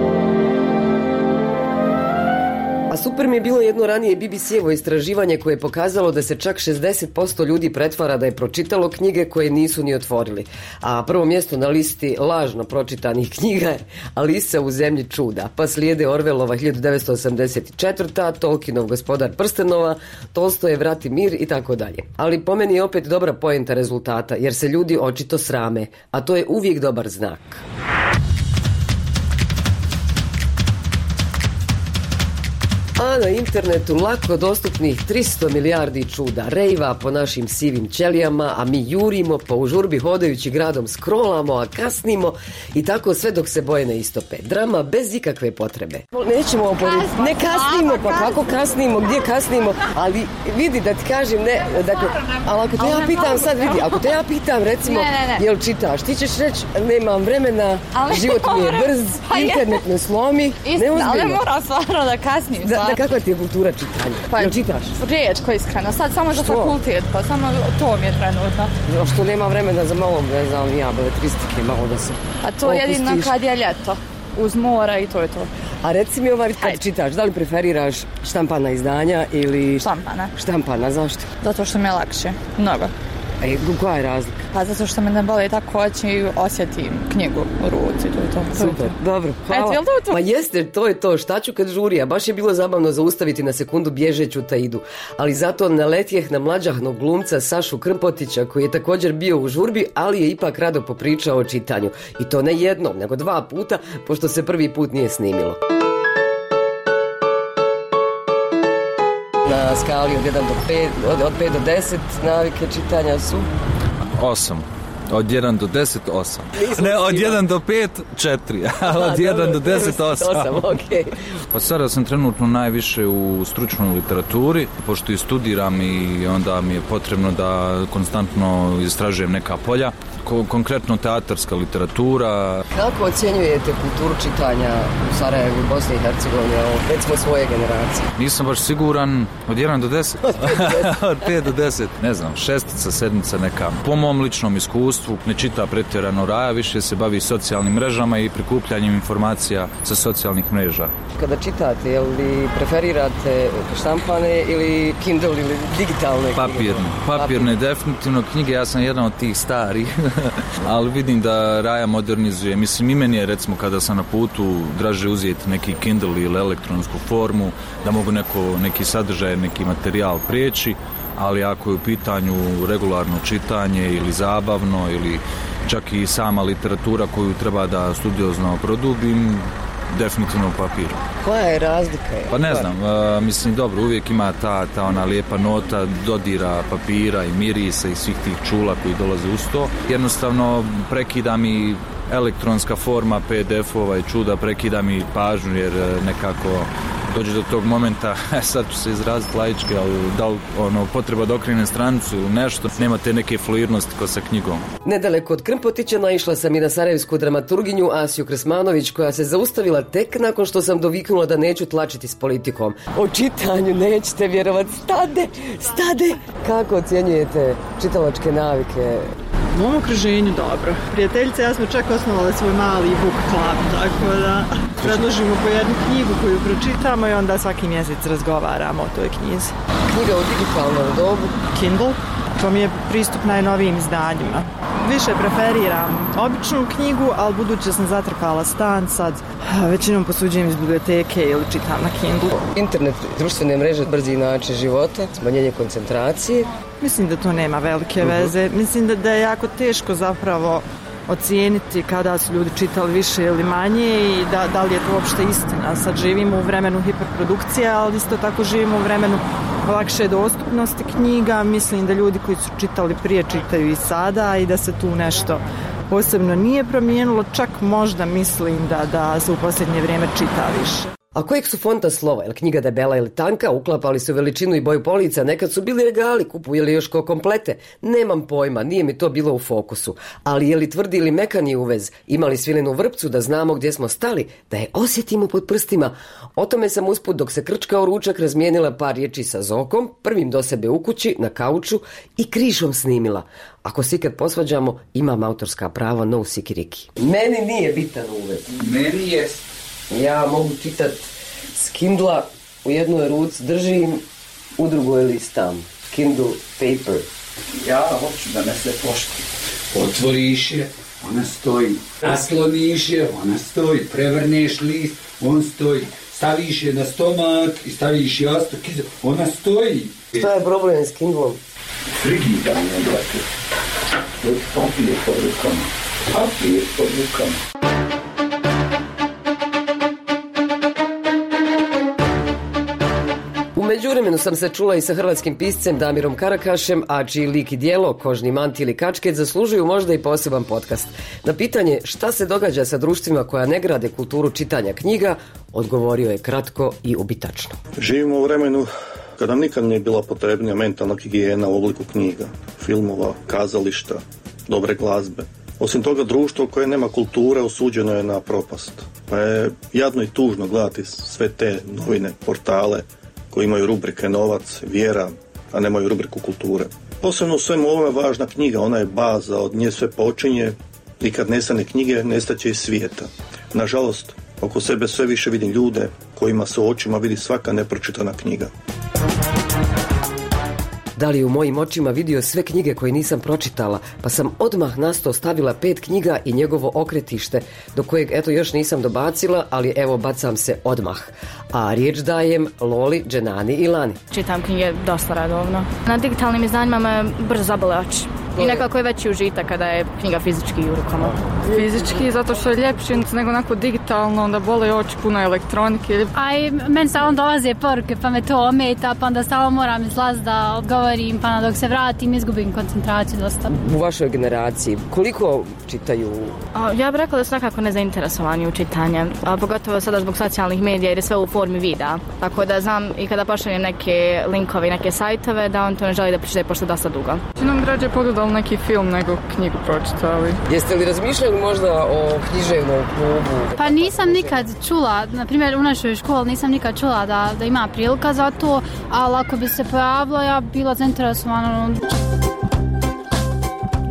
A super mi je bilo jedno ranije BBC-evo istraživanje koje je pokazalo da se čak 60% ljudi pretvara da je pročitalo knjige koje nisu ni otvorili. A prvo mjesto na listi lažno pročitanih knjiga je Alisa u zemlji čuda. Pa slijede Orwellova 1984, Tolkienov Gospodar prstenova, Tolstojev Rat i mir i tako dalje. Ali po meni je opet dobra poenta rezultata jer se ljudi očito srame, a to je uvijek dobar znak. A na internetu lako dostupnih 300 milijardi čuda, rejva po našim sivim ćelijama, a mi jurimo pa u žurbi hodajući gradom scrollamo, a kasnimo i tako sve dok se boje ne istope. Drama bez ikakve potrebe. Nećemo oporiti. Ne kasnimo, pa kako kasnimo, gdje kasnimo, ali vidi da ti kažem, ne, dakle, ali ako te ja pitam sad, vidi, ako te ja pitam recimo, jel čitaš, ti ćeš reći, nemam vremena, život mi je brz, internet me slomi, neozbiljno. Ali ne moram stvarno da kasnim. Da, kakva ti je kultura čitanja? Pa, jel čitaš? Rijetko iskreno, sad samo za fakultet, pa samo to mi je trenutno. Što nema vremena za malo, ne znam, ja, beletristike, malo da se a to je jedino kad je ljeto, uz mora i to je to. A reci mi kad čitaš, da li preferiraš štampana izdanja ili... Štampana, zašto? Zato što mi je lakše, mnogo. Koja je razlika? Pa zato što me ne boli tako oči i osjetim knjigu u ruci. To. Super, dobro, hvala. Pa jeste, to je to, šta ću kad žurija? Baš je bilo zabavno zaustaviti na sekundu bježeću Taidu. Ali zato naletjeh na mlađahnog glumca Sašu Krmpotića koji je također bio u žurbi, ali je ipak rado popričao o čitanju. I to ne jednom, nego 2 puta, pošto se prvi put nije snimilo. Na skali od 1 do 5, od 5 do 10 navike čitanja su? 8. Od 1 do 10, 8. Ne, od 1 do 5, 4. A od 1 do 10, 8. Okay. Pa sada sam trenutno najviše u stručnoj literaturi, pošto i studiram i onda mi je potrebno da konstantno istražujem neka polja. Konkretno teatarska literatura. Kako ocjenjujete kulturu čitanja u Sarajevu i Bosni i Hercegovini, recimo svoje generacije? Nisam baš siguran, od 1 do 10? Od 5 do 10, ne znam, 6, 7 neka. Po mom ličnom iskustvu iskustvu ne čita pretjerano Raja, više se bavi socijalnim mrežama i prikupljanjem informacija sa socijalnih mreža. Kada čitate, je li preferirate štampane ili Kindle ili digitalne knjige? Papirne, definitivno knjige, ja sam jedan od tih starih, ali vidim da Raja modernizuje. Mislim, i meni je, recimo, kada sam na putu, draže uzeti neki Kindle ili elektronsku formu, da mogu neki sadržaj, neki materijal prijeći, ali ako je u pitanju regularno čitanje ili zabavno ili čak i sama literatura koju treba da studiozno produbim, definitivno papir. Koja je razlika? Pa ne znam, mislim, dobro, uvijek ima ta ona lijepa nota dodira papira i mirisa i svih tih čula koji dolaze uz to. Jednostavno prekida mi elektronska forma PDF-ova i čuda, prekida mi pažnju jer nekako dođe do tog momenta, sad ću se izraziti laički, ali da li potreba da okrenem stranicu ili nešto, nema te neke fluidnosti ko sa knjigom. Nedaleko od Krmpotića naišla sam i na sarajevsku dramaturginju Asiju Krsmanović, koja se zaustavila tek nakon što sam doviknula da neću tlačiti s politikom. O čitanju nećete vjerovati. Stade! Kako ocjenjujete čitalačke navike? U mom okruženju dobro. Prijateljice, ja smo čak osnovali svoj mali book club, tako da predložimo po jednu knjigu koju pročitamo i onda svaki mjesec razgovaramo o toj knjizi. Knjiga u digitalnom dobu? Kindle. To mi je pristup najnovijim izdanjima. Više preferiram običnu knjigu, ali budući sam zatrpala stan, sad većinom posuđujem iz biblioteke ili čitam na Kindle. Internet, društvene mreže, brzi način života, smanjenje koncentracije. Mislim da to nema velike veze. Mislim da je jako teško zapravo ocijeniti kada su ljudi čitali više ili manje i da li je to uopšte istina. Sad živimo u vremenu hiperprodukcije, ali isto tako živimo u vremenu lakše dostupnosti knjiga. Mislim da ljudi koji su čitali prije čitaju i sada i da se tu nešto posebno nije promijenilo. Čak možda mislim da se u posljednje vrijeme čita više. A kojeg su fonta slova, je li knjiga debela ili tanka, uklapali su veličinu i boju polica, nekad su bili regali, kupujeli još ko komplete. Nemam pojma, nije mi to bilo u fokusu. Ali je li tvrdi ili mekani uvez, imali svilenu vrpcu da znamo gdje smo stali, da je osjetimo pod prstima. O tome sam usput dok se krčkao ručak razmijenila par riječi sa Zokom, prvim do sebe u kući, na kauču i križom snimila. Ako se ikad posvađamo, imam autorska prava, no sikiriki. Meni nije bitan uvez. Meni je. Ja mogu čitat s Kindla, u jednoj ruci držim, u drugoj listam. Kindle paper. Ja hoću da me se pošti. Otvoriš je, ona stoji. Nasloniš je, ona stoji. Prevrneš list, on stoji. Staviš je na stomak i staviš jastuk, ona stoji. Šta je problem s Kindlom? Frigidanje, brate. Papir pod rukama. Papir pod rukama. U međuvremenu sam se čula i sa hrvatskim piscem Damirom Karakašem, a čiji lik i djelo, Kožni manti ili kačket, zaslužuju možda i poseban podcast. Na pitanje šta se događa sa društvima koja ne grade kulturu čitanja knjiga, odgovorio je kratko i ubitačno. Živimo u vremenu kada nam nikad nije bila potrebnija mentalna higijena u obliku knjiga, filmova, kazališta, dobre glazbe. Osim toga, društvo koje nema kulture osuđeno je na propast. Pa je jadno i tužno gledati sve te novine, portale koji imaju rubrike novac, vjera, a nemaju rubriku kulture. Posebno u svemu ovome važna knjiga, ona je baza, od nje sve počinje i kad nestane knjige, nestaće iz svijeta. Nažalost, oko sebe sve više vidim ljude kojima se u očima vidi svaka nepročitana knjiga. Da li u mojim očima vidio sve knjige koje nisam pročitala, pa sam odmah na sto stavila 5 knjiga i njegovo okretište, do kojeg eto još nisam dobacila, ali evo bacam se odmah. A riječ dajem Loli, Dženani i Lani. Čitam knjige dosta redovno. Na digitalnim izdanjima me brzo zabole oči. I nekako je veći užitak kada je knjiga fizički u rukama. Fizički, zato što je ljepši nego onako digitalno, onda bole oči, puno elektronike. A i meni stalno dolaze poruke, pa me to ometa, pa onda stalno moram izlaz da odgovorim, pa dok se vratim izgubim koncentraciju dosta. U vašoj generaciji, koliko čitaju? Ja bih rekla da su nekako nezainteresovani u čitanje, pogotovo sada zbog socijalnih medija jer je sve u formi videa. Tako da znam i kada pošaljem neke linkove i neke sajtove da on to ne želi da pročitaje pošto dosta dugo. Nam građe pogledali neki film nego knjigu pročitali. Jeste li razmišljali možda o književnom klubu? Pa nisam nikad čula, na primjer u našoj školi nisam nikad čula da ima prilika za to, ali ako bi se pojavila ja bila zainteresovana.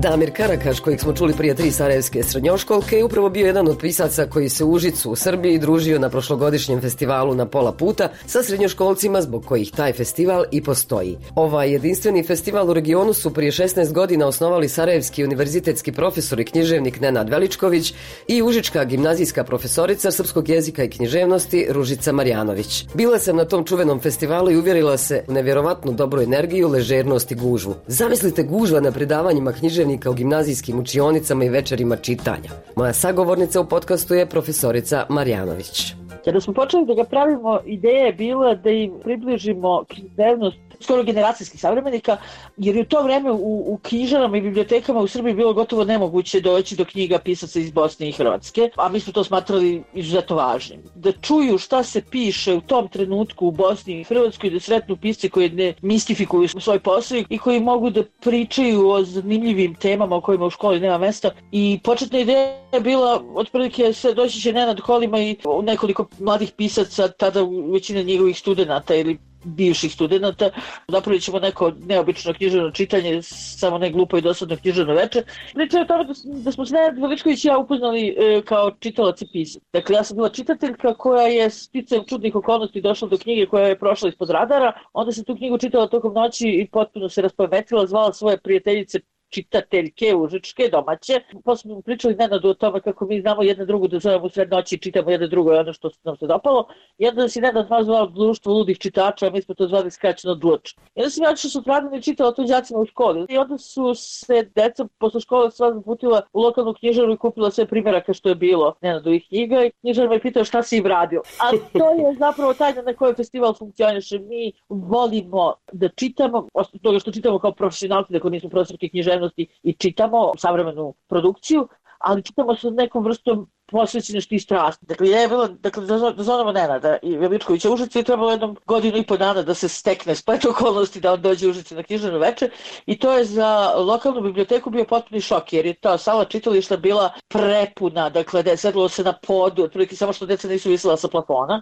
Damir Karakaš, kojeg smo čuli prije 3 sarajevske srednjoškolke, je upravo bio jedan od pisaca koji se u Užicu u Srbiji družio na prošlogodišnjem festivalu Na pola puta sa srednjoškolcima zbog kojih taj festival i postoji. Ovaj jedinstveni festival u regionu su prije 16 godina osnovali sarajevski univerzitetski profesor i književnik Nenad Veličković i užička gimnazijska profesorica srpskog jezika i književnosti Ružica Marjanović. Bila sam na tom čuvenom festivalu i uvjerila se u nevjerovatnu dobru energiju, ležernost i gužvu. Zamislite gužva na predavanjima književnika u gimnazijskim učionicama i večerima čitanja. Moja sagovornica u podcastu je profesorica Marjanović. Kada smo počeli da ga pravimo, ideja je bila da im približimo književnost skoro generacijskih savremenika, jer je u to vreme u knjižarama i bibliotekama u Srbiji bilo gotovo nemoguće doći do knjiga pisaca iz Bosne i Hrvatske, a mi smo to smatrali izuzetno važnim. Da čuju šta se piše u tom trenutku u Bosni i Hrvatskoj, da sretnu pisce koji ne mistifikuju svoj posao i koji mogu da pričaju o zanimljivim temama o kojima u školi nema mesta. I početna ideja je bila, otprilike doći će Nenad Kolima i nekoliko mladih pisaca, tada većina njegovih studenata ili bivših studenata, napravit ćemo neko neobično književno čitanje, samo ne glupo i dosadno književno veče. Priča je o tome da smo se Nenad Veličković i ja upoznali kao čitalac i pisac. Dakle, ja sam bila čitateljka koja je sticajem čudnih okolnosti došla do knjige koja je prošla ispod radara, onda se tu knjigu čitala tokom noći i potpuno se raspametila, zvala svoje prijateljice čitateljke užičke, domaće. Posle smo pričali Nenadu o tome kako mi znamo jedna drugu da zovemo u sred noći i čitamo jedna drugo i ono što nam se dopalo. I onda si Nenad zvao Društvo ludih čitača, a mi smo to zvali skraćeno DLUČ. I onda sam ja što sutradan i čitala to đacima u školi. I onda su se deca posle škole sva zaputila u lokalnu knjižaru i kupila sve primjeraka što je bilo Nenadovih knjiga i knjižar me pitao šta si im radio. A to je zapravo tajna na kojoj festival funkcioniše. Mi volimo da čitamo, osim toga što čitamo kao profesionalci, dakle nismo profesorke književnosti i čitamo savremenu produkciju, ali čitamo sa nekom vrstom posvećenosti i strasti. Dakle, je bilo, da zovemo Nenada i Veličkovića Užice i trebalo jednom godinu i po dana da se stekne splet okolnosti da on dođe u Užice na književno veče i to je za lokalnu biblioteku bio potpuni šok jer je ta sala čitališta bila prepuna, dakle da je sedlo se na podu, otprilike samo što deca nisu visela sa plafona,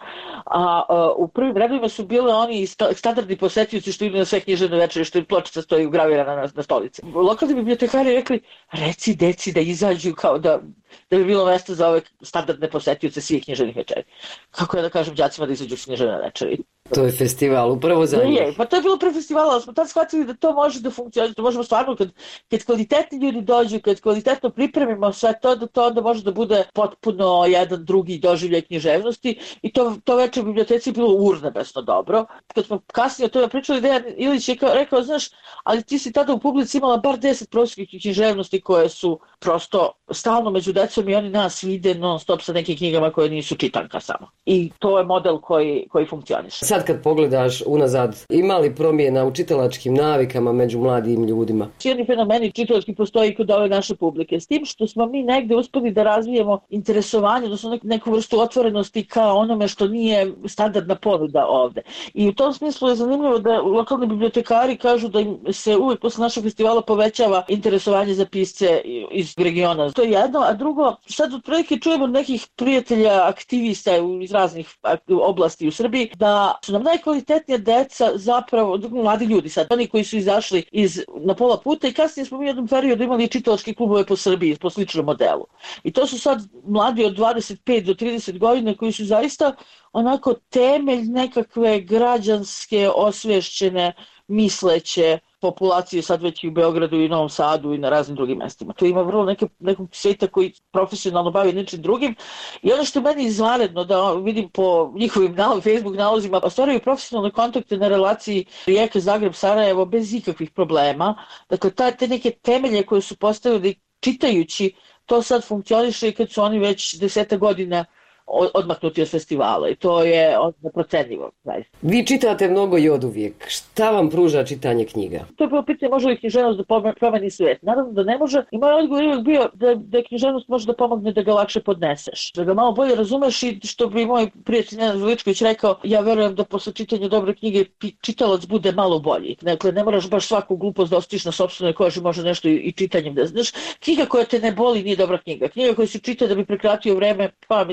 a u prvim redovima su bile oni standardni posetioci što idu na sve književne večere, što im pločica stoji ugravirana na stolici. Lokalni bibliotekari rekli, reci deci da izađu kao da bi bilo mjesto za ove standardne posetioce svih književnih večeri. Kako ja da kažem đacima da izađu književne večeri? To je festival, upravo za njih. Pa to je bilo pre festivala, ali smo tad shvatili da to može da funkcioniše, da možemo stvarno, kad kvalitetni ljudi dođu, kad kvalitetno pripremimo sve to, da to onda može da bude potpuno jedan drugi doživljaj književnosti i to večer u biblioteci je bilo urnebesno dobro. Kad smo kasnije o tome pričali, Dejan Ilić je rekao, znaš, ali ti si tada u publici imala bar 10 profesorskih književnosti koje su prosto stalno među decom i oni nas vide non stop sa nekim knjigama koje nisu čitanka samo. I to je model koji funkcioniše. Sad kad pogledaš unazad, ima li promjena u čitalačkim navikama među mladim ljudima? Cijeli fenomeni čitalački postoji i kod ove naše publike. S tim što smo mi negde uspeli da razvijemo interesovanje, odnosno neku vrstu otvorenosti ka onome što nije standardna ponuda ovde. I u tom smislu je zanimljivo da lokalni bibliotekari kažu da im se uvijek posle našeg festivala povećava interesovanje za pisce iz regiona. To je jedno, a drugo, sad otprilike čujemo nekih prijatelja, aktivista iz raznih oblasti u Srbiji, da su nam najkvalitetnija deca zapravo, mladi ljudi sad, oni koji su izašli na pola puta i kasnije smo mi u jednom periodu imali čitalačke klubove po Srbiji, po sličnom modelu. I to su sad mladi od 25 do 30 godina koji su zaista onako temelj nekakve građanske, osvješćene, misleće populacije sad već i u Beogradu i Novom Sadu i na raznim drugim mestima. Tu ima vrlo nekog svijeta koji profesionalno bavi nečim drugim i ono što je meni izvanredno da vidim po njihovim Facebook nalozima, ostvaraju profesionalne kontakte na relaciji Rijeka, Zagreb, Sarajevo bez ikakvih problema. Dakle, te neke temelje koje su postavili čitajući, to sad funkcioniše i kad su oni već 10 godina odmaknuti od festivala i to je neprocenljivo. Zaista. Vi čitate mnogo i oduvijek. Šta vam pruža čitanje knjiga? To je bilo pitanje može li književnost da promeni svijet. Naravno da ne može i moj odgovor je bio da književnost može da pomogne da ga lakše podneseš. Da ga malo bolje razumeš i što bi moj prijatelj Nenad Veličković rekao, ja verujem da posle čitanja dobre knjige čitalac bude malo bolji. Dakle, ne moraš baš svaku glupost da ostiš na sopstvenoj koži, može nešto i čitanjem da znaš. Knjiga koja te ne boli nije dobra knjiga. Knjiga koja se čita da bi prekratio vreme, pa misli ja bolji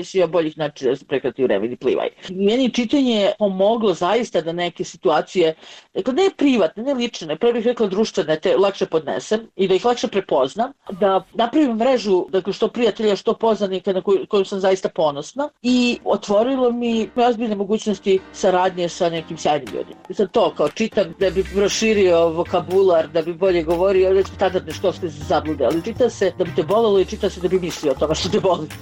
ih znači da se prekrati vreme i plivaj. Meni čitanje je pomoglo zaista da neke situacije, dakle ne privatne, ne lične, pre bih rekla društvene, te lakše podnesem i da ih lakše prepoznam, da napravim mrežu, dakle što prijatelja, što poznanika na koju sam zaista ponosna i otvorilo mi ozbiljne mogućnosti saradnje sa nekim sjajnim ljudima. I sad to kao čitam da bi proširio vokabular, da bi bolje govorio, recimo standardne školske zablude, ali čita se da bi te bolelo i čita se da bi mislio o tome što te boli.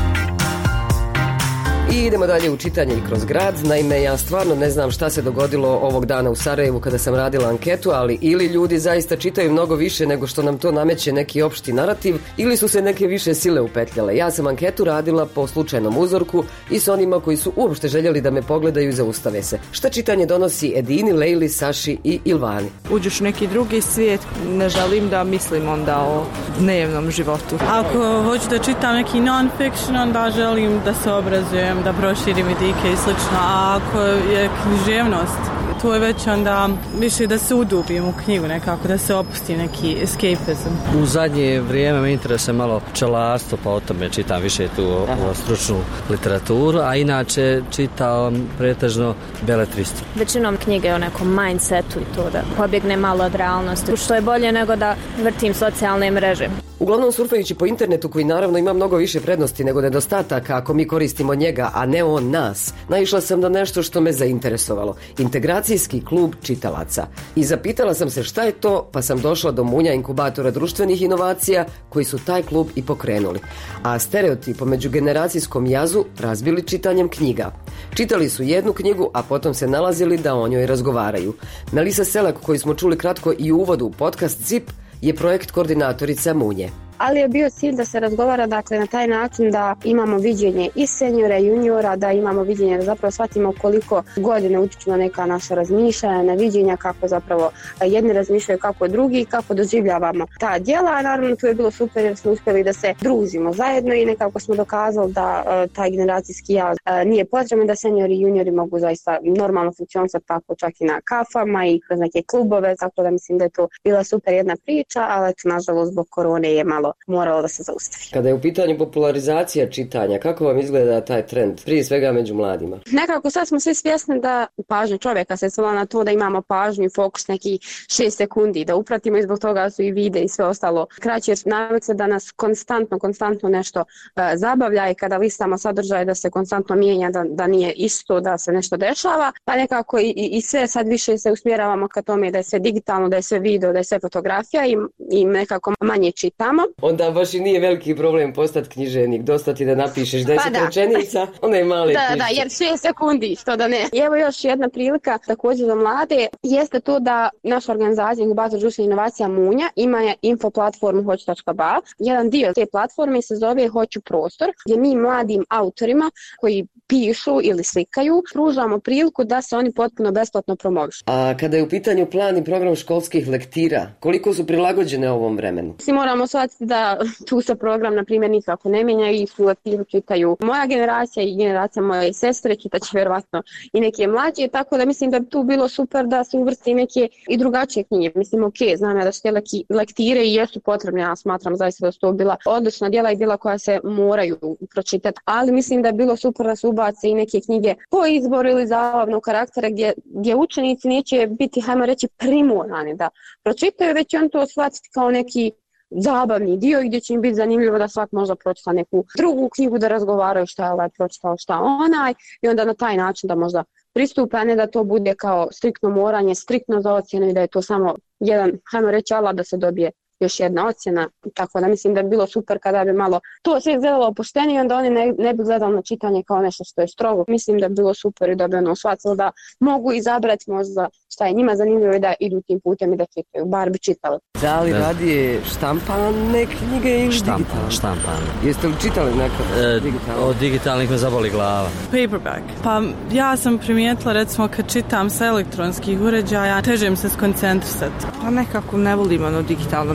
I idemo dalje u čitanje i kroz grad. Naime, ja stvarno ne znam šta se dogodilo ovog dana u Sarajevu kada sam radila anketu, ali ili ljudi zaista čitaju mnogo više nego što nam to nameće neki opšti narativ, ili su se neke više sile upetljale. Ja sam anketu radila po slučajnom uzorku i s onima koji su uopšte željeli da me pogledaju i zaustave se. Šta čitanje donosi Edini, Lejli, Saši i Ilvani? Uđeš u neki drugi svijet, ne želim da mislim onda o dnevnom životu. Ako hoću da čitam neki non-fiction, onda želim da se obrazujem, da proširim vidike i slično, a ako je književnost, to je već onda više da se udubim u knjigu nekako, da se opusti neki escapism. U zadnje vrijeme me interesuje malo pčelarstvo, pa o tome čitam više tu stručnu literaturu, a inače čitam pretežno beletristu. Većinom knjige o nekom mindsetu i to da pobjegne malo od realnosti, što je bolje nego da vrtim socijalne mreže. Uglavnom surfajući po internetu, koji naravno ima mnogo više prednosti nego nedostataka ako mi koristimo njega, a ne on nas, naišla sam na nešto što me zainteresovalo. Integracijski klub čitalaca. I zapitala sam se šta je to, pa sam došla do munja inkubatora društvenih inovacija koji su taj klub i pokrenuli. A stereotip o međugeneracijskom jazu razbili čitanjem knjiga. Čitali su jednu knjigu, a potom se nalazili da o njoj razgovaraju. Melisa Selak, koju smo čuli kratko i u uvodu u podcast ZIP, je projekt koordinatorica Munje. Ali je bio cilj da se razgovara, dakle, na taj način da imamo viđenje i seniora i juniora, da imamo viđenje, da zapravo shvatimo koliko godine utiču na neka naša razmišljanja, na viđenja, kako zapravo jedni razmišljaju, kako drugi i kako doživljavamo ta djela. A naravno tu je bilo super jer smo uspjeli da se družimo zajedno i nekako smo dokazali da taj generacijski jaz nije potreban, da seniori i juniori mogu zaista normalno funkcionirati tako čak i na kafama i kroz neke klubove, tako da mislim da je to bila super jedna priča, ali eto, nažalost zbog korone je malo moralo da se zaustavi. Kada je u pitanju popularizacija čitanja, kako vam izgleda taj trend, prije svega među mladima? Nekako sad smo svi svjesni da pažnja čovjeka se svela na to da imamo pažnju i fokus neki 6 sekundi, da upratimo i zbog toga su i vide i sve ostalo kraće, jer navik se da nas konstantno nešto zabavlja i kada listamo sadržaje da se konstantno mijenja, da nije isto, da se nešto dešava, pa nekako i sve sad više se usmjeravamo ka tome da je sve digitalno, da je sve video, da je sve fotografija i nekako manje čitamo. Onda baš i nije veliki problem postati književnik, dosta ti da napišeš 10 rečenica, onda je male knjižke. Da, jer 6 sekundi, što da ne. I evo još jedna prilika također za mlade, jeste to da naša organizacija Inkubator društvenih inovacija Munja ima info platformu hoću.ba. Jedan dio te platforme se zove Hoću prostor, gdje mi mladim autorima koji pišu ili slikaju pružamo priliku da se oni potpuno besplatno promovišu. A kada je u pitanju plan i program školskih lektira, koliko su prilagođene ovom vremenu? Svi moramo shvatiti da tu se program, na primjer, nikako ne mijenja i su lektiru čitaju moja generacija i generacija moje sestre, čitaće vjerovatno i neke mlađe, tako da mislim da bi tu bilo super da se uvrsti neke i drugačije knjige. Mislim, znam ja da su te lektire i jesu potrebne, ja smatram zaista da su to bila odlična djela i djela koja se moraju pročitati, ali mislim da je bilo super da se ubace i neke knjige po izboru ili zabavnog karaktera gdje učenici neće biti, hajmo reći, primorani da pročitaju, već on to shvatiti kao neki zabavni dio gdje će im biti zanimljivo da svak možda pročita neku drugu knjigu, da razgovaraju šta je ovaj pročitao, šta onaj, i onda na taj način da možda pristupe, a ne da to bude kao striktno moranje, striktno za ocjenu i da je to samo jedan, hajmo reći, alat da se dobije još jedna ocjena, tako da mislim da bi bilo super kada bi malo to sve izgledalo opuštenije, onda oni ne bi gledali na čitanje kao nešto što je strogo. Mislim da bi bilo super i da bi ono shvatilo da mogu izabrati možda šta je njima zanimljivo i da idu tim putem i da čitaju, bar bi čitali. Da li radije štampane knjige ili digitalne? Štampane. Jeste li čitali nekad digitalne? Od digitalnih me zaboli glava. Paperback. Pa ja sam primijetila, recimo, kad čitam sa elektronskih uređaja, teže im se skoncentrisati. Pa nekako ne volim digitalno.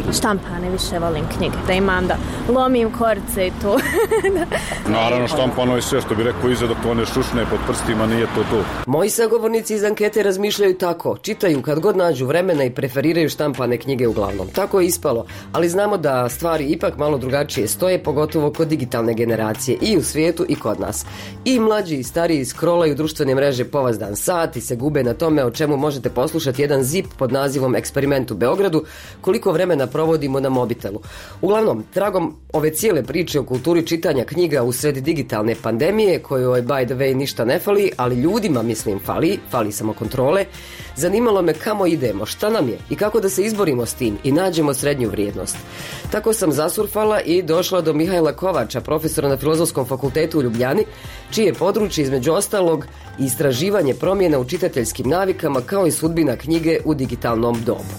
štampane više volim knjige, da imam da lomim korce i to. Naravno štampano je sve, što bi rekao iza dok to ne šušne pod prstima, nije to. Moji sagovornici iz ankete razmišljaju tako, čitaju kad god nađu vremena i preferiraju štampane knjige uglavnom. Tako je ispalo, ali znamo da stvari ipak malo drugačije stoje, pogotovo kod digitalne generacije i u svijetu i kod nas. I mlađi i stariji scrollaju društvene mreže povazdan sat i se gube na tome o čemu možete poslušati jedan zip pod nazivom Eksperiment u Beogradu, koliko vremena provodimo na mobitelu. Uglavnom, tragom ove cijele priče o kulturi čitanja knjiga u sred digitalne pandemije, kojoj by the way ništa ne fali, ali ljudima mislim fali samo kontrole, zanimalo me kamo idemo, šta nam je i kako da se izborimo s tim i nađemo srednju vrijednost. Tako sam zasurfala i došla do Mihajla Kovača, profesora na Filozofskom fakultetu u Ljubljani, čije područje između ostalog istraživanje promjena u čitateljskim navikama kao i sudbina knjige u digitalnom dobu.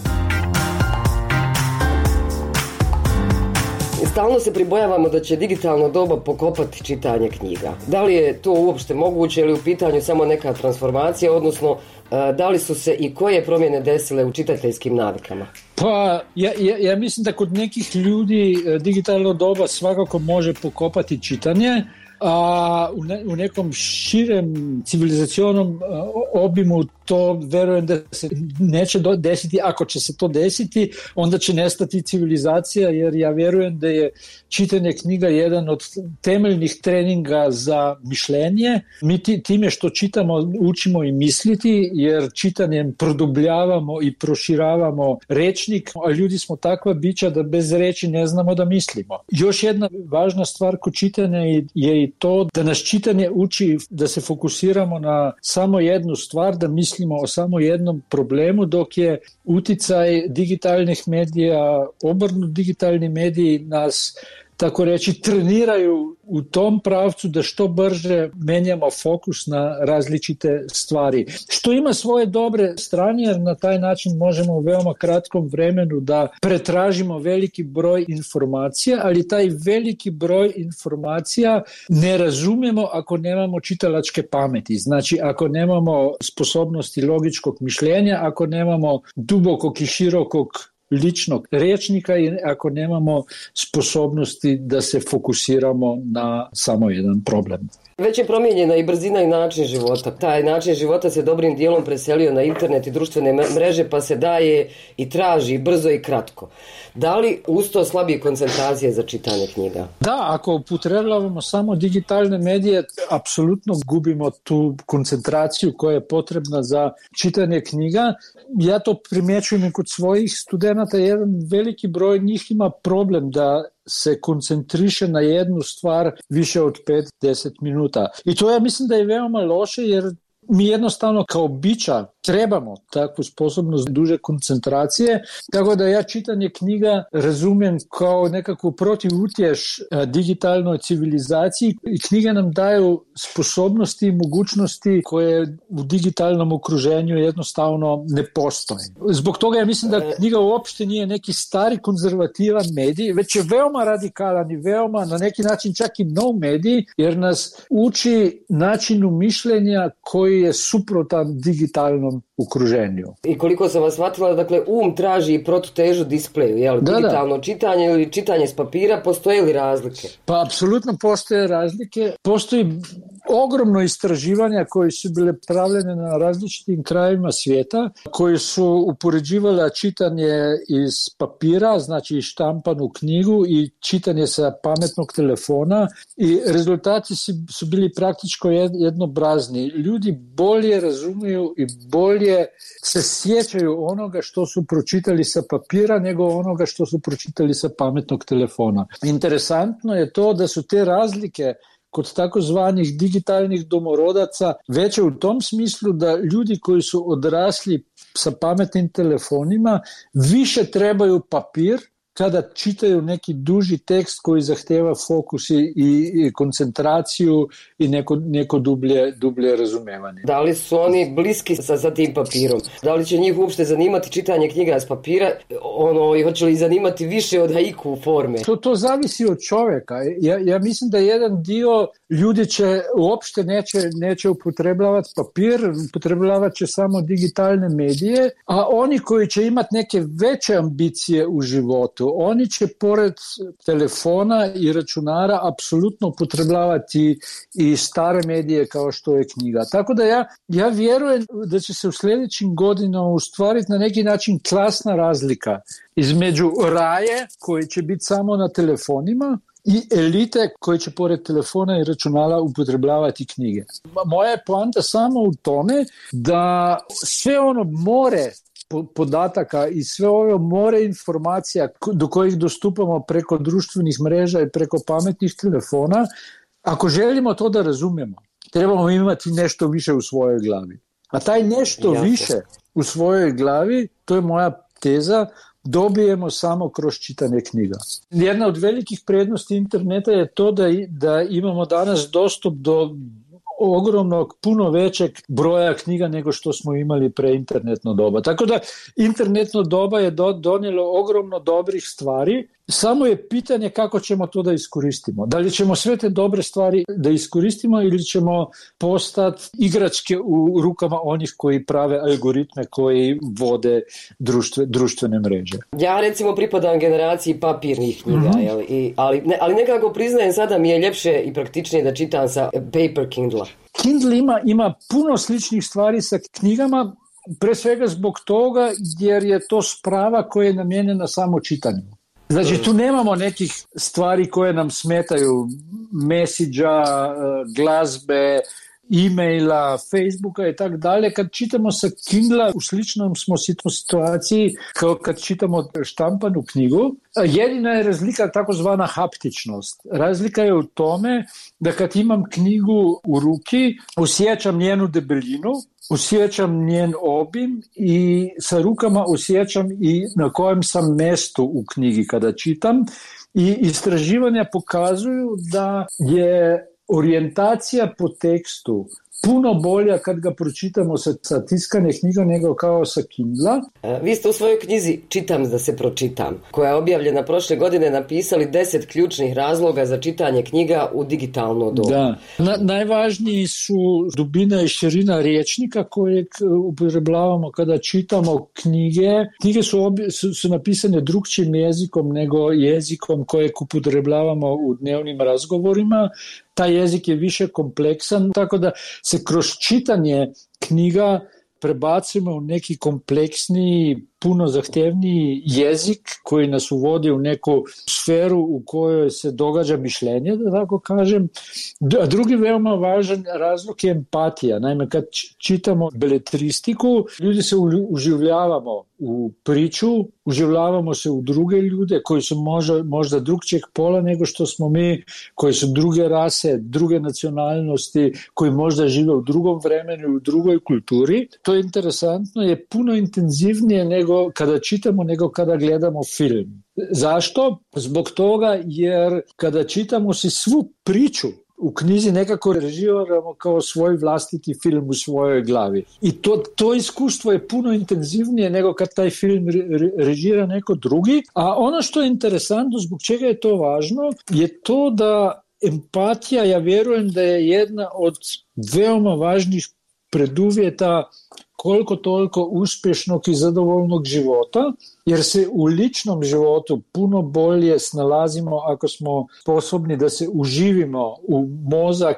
Stalno se pribojavamo da će digitalno doba pokopati čitanje knjiga. Da li je to uopšte moguće ili u pitanju samo neka transformacija, odnosno da li su se i koje promjene desile u čitateljskim navikama? Pa, ja mislim da kod nekih ljudi digitalno doba svakako može pokopati čitanje, a u nekom širem civilizacionom obimu to verujem da se neće desiti. Ako će se to desiti, onda će nestati civilizacija, jer ja verujem da je čitanje knjiga jedan od temeljnih treninga za mišljenje. Mi time što čitamo učimo i misliti, jer čitanjem produbljavamo i proširavamo rečnik, a ljudi smo takva bića da bez reči ne znamo da mislimo. Još jedna važna stvar kod čitanja je i to da nas čitanje uči da se fokusiramo na samo jednu stvar, da mislimo o samo jednom problemu, dok je uticaj digitalnih medija, obrnut digitalni mediji nas, tako reći, treniraju u tom pravcu da što brže menjamo fokus na različite stvari. Što ima svoje dobre strane, jer na taj način možemo u veoma kratkom vremenu da pretražimo veliki broj informacija, ali taj veliki broj informacija ne razumijemo ako nemamo čitalačke pameti. Znači, ako nemamo sposobnosti logičkog mišljenja, ako nemamo dubokog i širokog ličnog rečnika i ako nemamo sposobnosti da se fokusiramo na samo jedan problem. Već je promijenjena i brzina i način života. Taj način života se dobrim dijelom preselio na internet i društvene mreže, pa se daje i traži brzo i kratko. Da li uz to slabije koncentracije za čitanje knjiga? Da, ako upotrebljavamo samo digitalne medije, apsolutno gubimo tu koncentraciju koja je potrebna za čitanje knjiga. Ja to primjećujem i kod svojih studenata. Jedan veliki broj njih ima problem da se koncentriše na jednu stvar više od 5-10 minuta. I to ja mislim da je veoma loše, jer mi jednostavno kao bića trebamo takvu sposobnost duže koncentracije, tako da ja čitanje knjiga razumijem kao nekakvu protivutješ digitalnoj civilizaciji i knjige nam daju sposobnosti i mogućnosti koje u digitalnom okruženju jednostavno ne postoje. Zbog toga ja mislim da knjiga uopšte nije neki stari konzervativan medij, već je veoma radikalan i veoma na neki način čak i nov medij, jer nas uči načinu mišljenja koji je suprotan digitalnom okruženju. I koliko sam vas shvatila, dakle, traži i protutežu displeju, jel? Digitalno čitanje ili čitanje s papira, postoje li razlike? Pa, apsolutno postoje razlike. Postoji ogromno istraživanja koje su bile pravljene na različitim krajevima svijeta, koji su upoređivali čitanje iz papira, znači štampanu knjigu, i čitanje sa pametnog telefona, i rezultati su bili praktičko jednobrazni. Ljudi bolje razumiju i bolje se sjećaju onoga što su pročitali sa papira nego onoga što su pročitali sa pametnog telefona. Interesantno je to da su te razlike kod takozvanih digitalnih domorodaca veće u tom smislu da ljudi koji su odrasli sa pametnim telefonima više trebaju papir kada čitaju neki duži tekst koji zahteva fokus i koncentraciju i neko dublje razumevanje. Da li su oni bliski sa tim papirom? Da li će njih uopšte zanimati čitanje knjiga s papira? I hoće li zanimati više od haiku forme? To zavisi od čovjeka. Ja mislim da jedan dio ljudi će uopšte neće upotrebljavati papir, upotrebljavat će samo digitalne medije, a oni koji će imati neke veće ambicije u životu, životu. Oni će pored telefona i računara apsolutno upotrebljavati i stare medije kao što je knjiga. Tako da ja vjerujem da će se u sljedećim godinama ustvariti na neki način klasna razlika između raje koji će biti samo na telefonima i elite koje će pored telefona i računala upotrebljavati knjige. Moja je poanta samo u tome da sve ono more podataka i sve ovo more informacija do kojih dostupamo preko društvenih mreža i preko pametnih telefona, ako želimo to da razumijemo, trebamo imati nešto više u svojoj glavi. A taj nešto više u svojoj glavi, to je moja teza, dobijemo samo kroz čitanje knjiga. Jedna od velikih prednosti interneta je to da imamo danas dostup do ogromnog, puno većeg broja knjiga nego što smo imali pre internetno doba. Tako da internetno doba je donijelo ogromno dobrih stvari, samo je pitanje kako ćemo to da iskoristimo. Da li ćemo sve te dobre stvari da iskoristimo ili ćemo postati igračke u rukama onih koji prave algoritme koji vode društvene mreže. Ja recimo pripadam generaciji papirnih knjiga, ali nekako priznajem sada mi je ljepše i praktičnije da čitam sa paper Kindle. Kindle ima puno sličnih stvari sa knjigama, pre svega zbog toga jer je to sprava koja je namijenjena samo čitanju. Znači tu nemamo nekih stvari koje nam smetaju, mesidža, glazbe, e-maila, Facebooka i tako dalje. Kad čitamo sa Kindla u sličnom smo situaciji kao kad čitamo štampanu knjigu. Jedina je razlika takozvana haptičnost. Razlika je u tome da kad imam knjigu u ruki, osjećam njenu debelinu, osjećam njen obim i sa rukama osjećam i na kojem sam mjestu u knjigi kada čitam. I istraživanja pokazuju da je orijentacija po tekstu puno bolja kad ga pročitamo sa tiskane knjiga nego kao sa Kindla. Vi ste u svojoj knjizi Čitam da se pročitam, koja je objavljena prošle godine, napisali 10 ključnih razloga za čitanje knjiga u digitalno dobu. Da. Najvažniji su dubina i širina rječnika kojeg upotrebljavamo kada čitamo knjige. Knjige su napisane drugčijim jezikom nego jezikom kojeg upotrebljavamo u dnevnim razgovorima. Taj jezik je više kompleksan, tako da se kroz čitanje knjiga prebacimo u neki kompleksniji, puno zahtevniji jezik koji nas uvodi u neku sferu u kojoj se događa mišljenje, da tako kažem. A drugi veoma važan razlog je empatija. Naime, kad čitamo beletristiku, ljudi se uživljavamo u priču, uživljavamo se u druge ljude koji su možda drugčijeg pola nego što smo mi, koji su druge rase, druge nacionalnosti, koji možda žive u drugom vremenu, u drugoj kulturi. To je interesantno, je puno intenzivnije nego kada čitamo, nego kada gledamo film. Zašto? Zbog toga jer kada čitamo si svu priču u knjizi nekako režiramo kao svoj vlastiti film u svojoj glavi. I to iskustvo je puno intenzivnije nego kad taj film režira neko drugi. A ono što je interesantno, zbog čega je to važno, je to da empatija, ja vjerujem da je jedna od veoma važnih preduvjeta koliko toliko uspješnog i zadovoljnog života, jer se u ličnom životu puno bolje snalazimo ako smo sposobni da se uživimo u mozak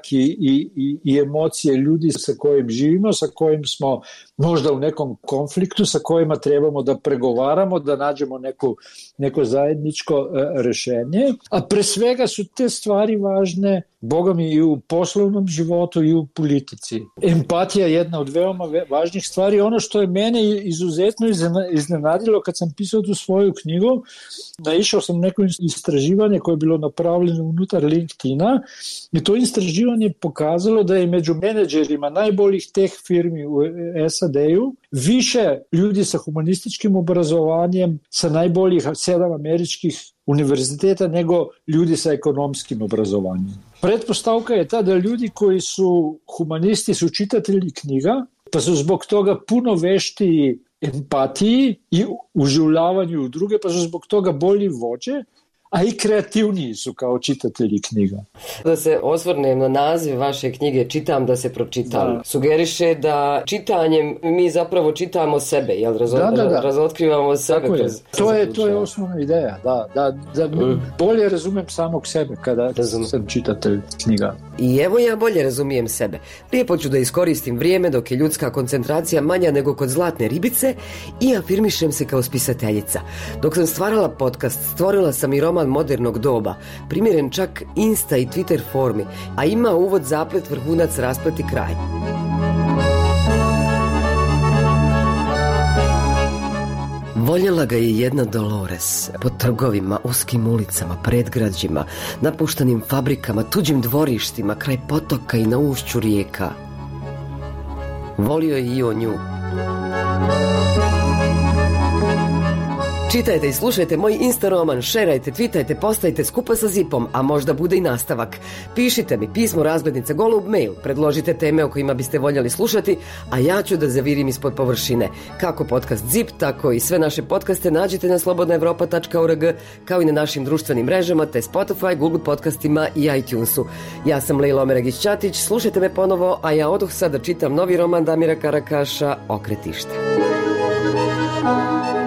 i emocije ljudi sa kojim živimo, sa kojim smo možda u nekom konfliktu, sa kojima trebamo da pregovaramo, da nađemo neko zajedničko rješenje. A pre svega su te stvari važne, Boga mi, i u poslovnom životu i u politici. Empatija je jedna od veoma važnih stvari. Ono što je mene izuzetno iznenadilo kad sam pisao tu svoju knjigu, naišao sam neko istraživanje koje je bilo napravljeno unutar LinkedIna i to istraživanje pokazalo da je među menadžerima najboljih tech firmi u SAD-u više ljudi sa humanističkim obrazovanjem sa najboljih 7 američkih univerziteta nego ljudi sa ekonomskim obrazovanjem. Pretpostavka je ta da ljudi koji su humanisti su čitatelji knjiga, pa su zbog toga puno veštiji empatiji i uživljavanju u druge, pa su zbog toga bolji vođe, a i kreativniji su kao čitatelji knjiga. Da se osvrnem na naziv vaše knjige Čitam da se pročitam. Da. Sugeriše da čitanjem mi zapravo čitamo sebe, jel? Razotkrivamo sebe. To je osnovna ideja, da bolje razumem samog sebe kada sam čitatelj knjiga. I evo ja bolje razumijem sebe. Lijepo ću da iskoristim vrijeme dok je ljudska koncentracija manja nego kod zlatne ribice i afirmišem se kao spisateljica. Dok sam stvarala podcast, stvorila sam i roman modernog doba, primjeren čak Insta i Twitter formi, a ima uvod, zaplet, vrhunac, rasplet i kraj. Voljela ga je jedna Dolores, po trgovima, uskim ulicama, predgrađima, napuštanim fabrikama, tuđim dvorištima, kraj potoka i na ušću rijeka. Volio je i on nju. Čitajte i slušajte moj Insta roman, šerajte, tweetajte, postajte skupa sa Zipom, a možda bude i nastavak. Pišite mi pismo razglednica golub mail, predložite teme o kojima biste voljeli slušati, a ja ću da zavirim ispod površine. Kako podcast Zip, tako i sve naše podcaste nađete na slobodnaevropa.org, kao i na našim društvenim mrežama, te Spotify, Google podcastima i iTunesu. Ja sam Lejla Omeregić-Ćatić, slušajte me ponovo, a ja odoh sad da čitam novi roman Damira Karakaša, Okretište.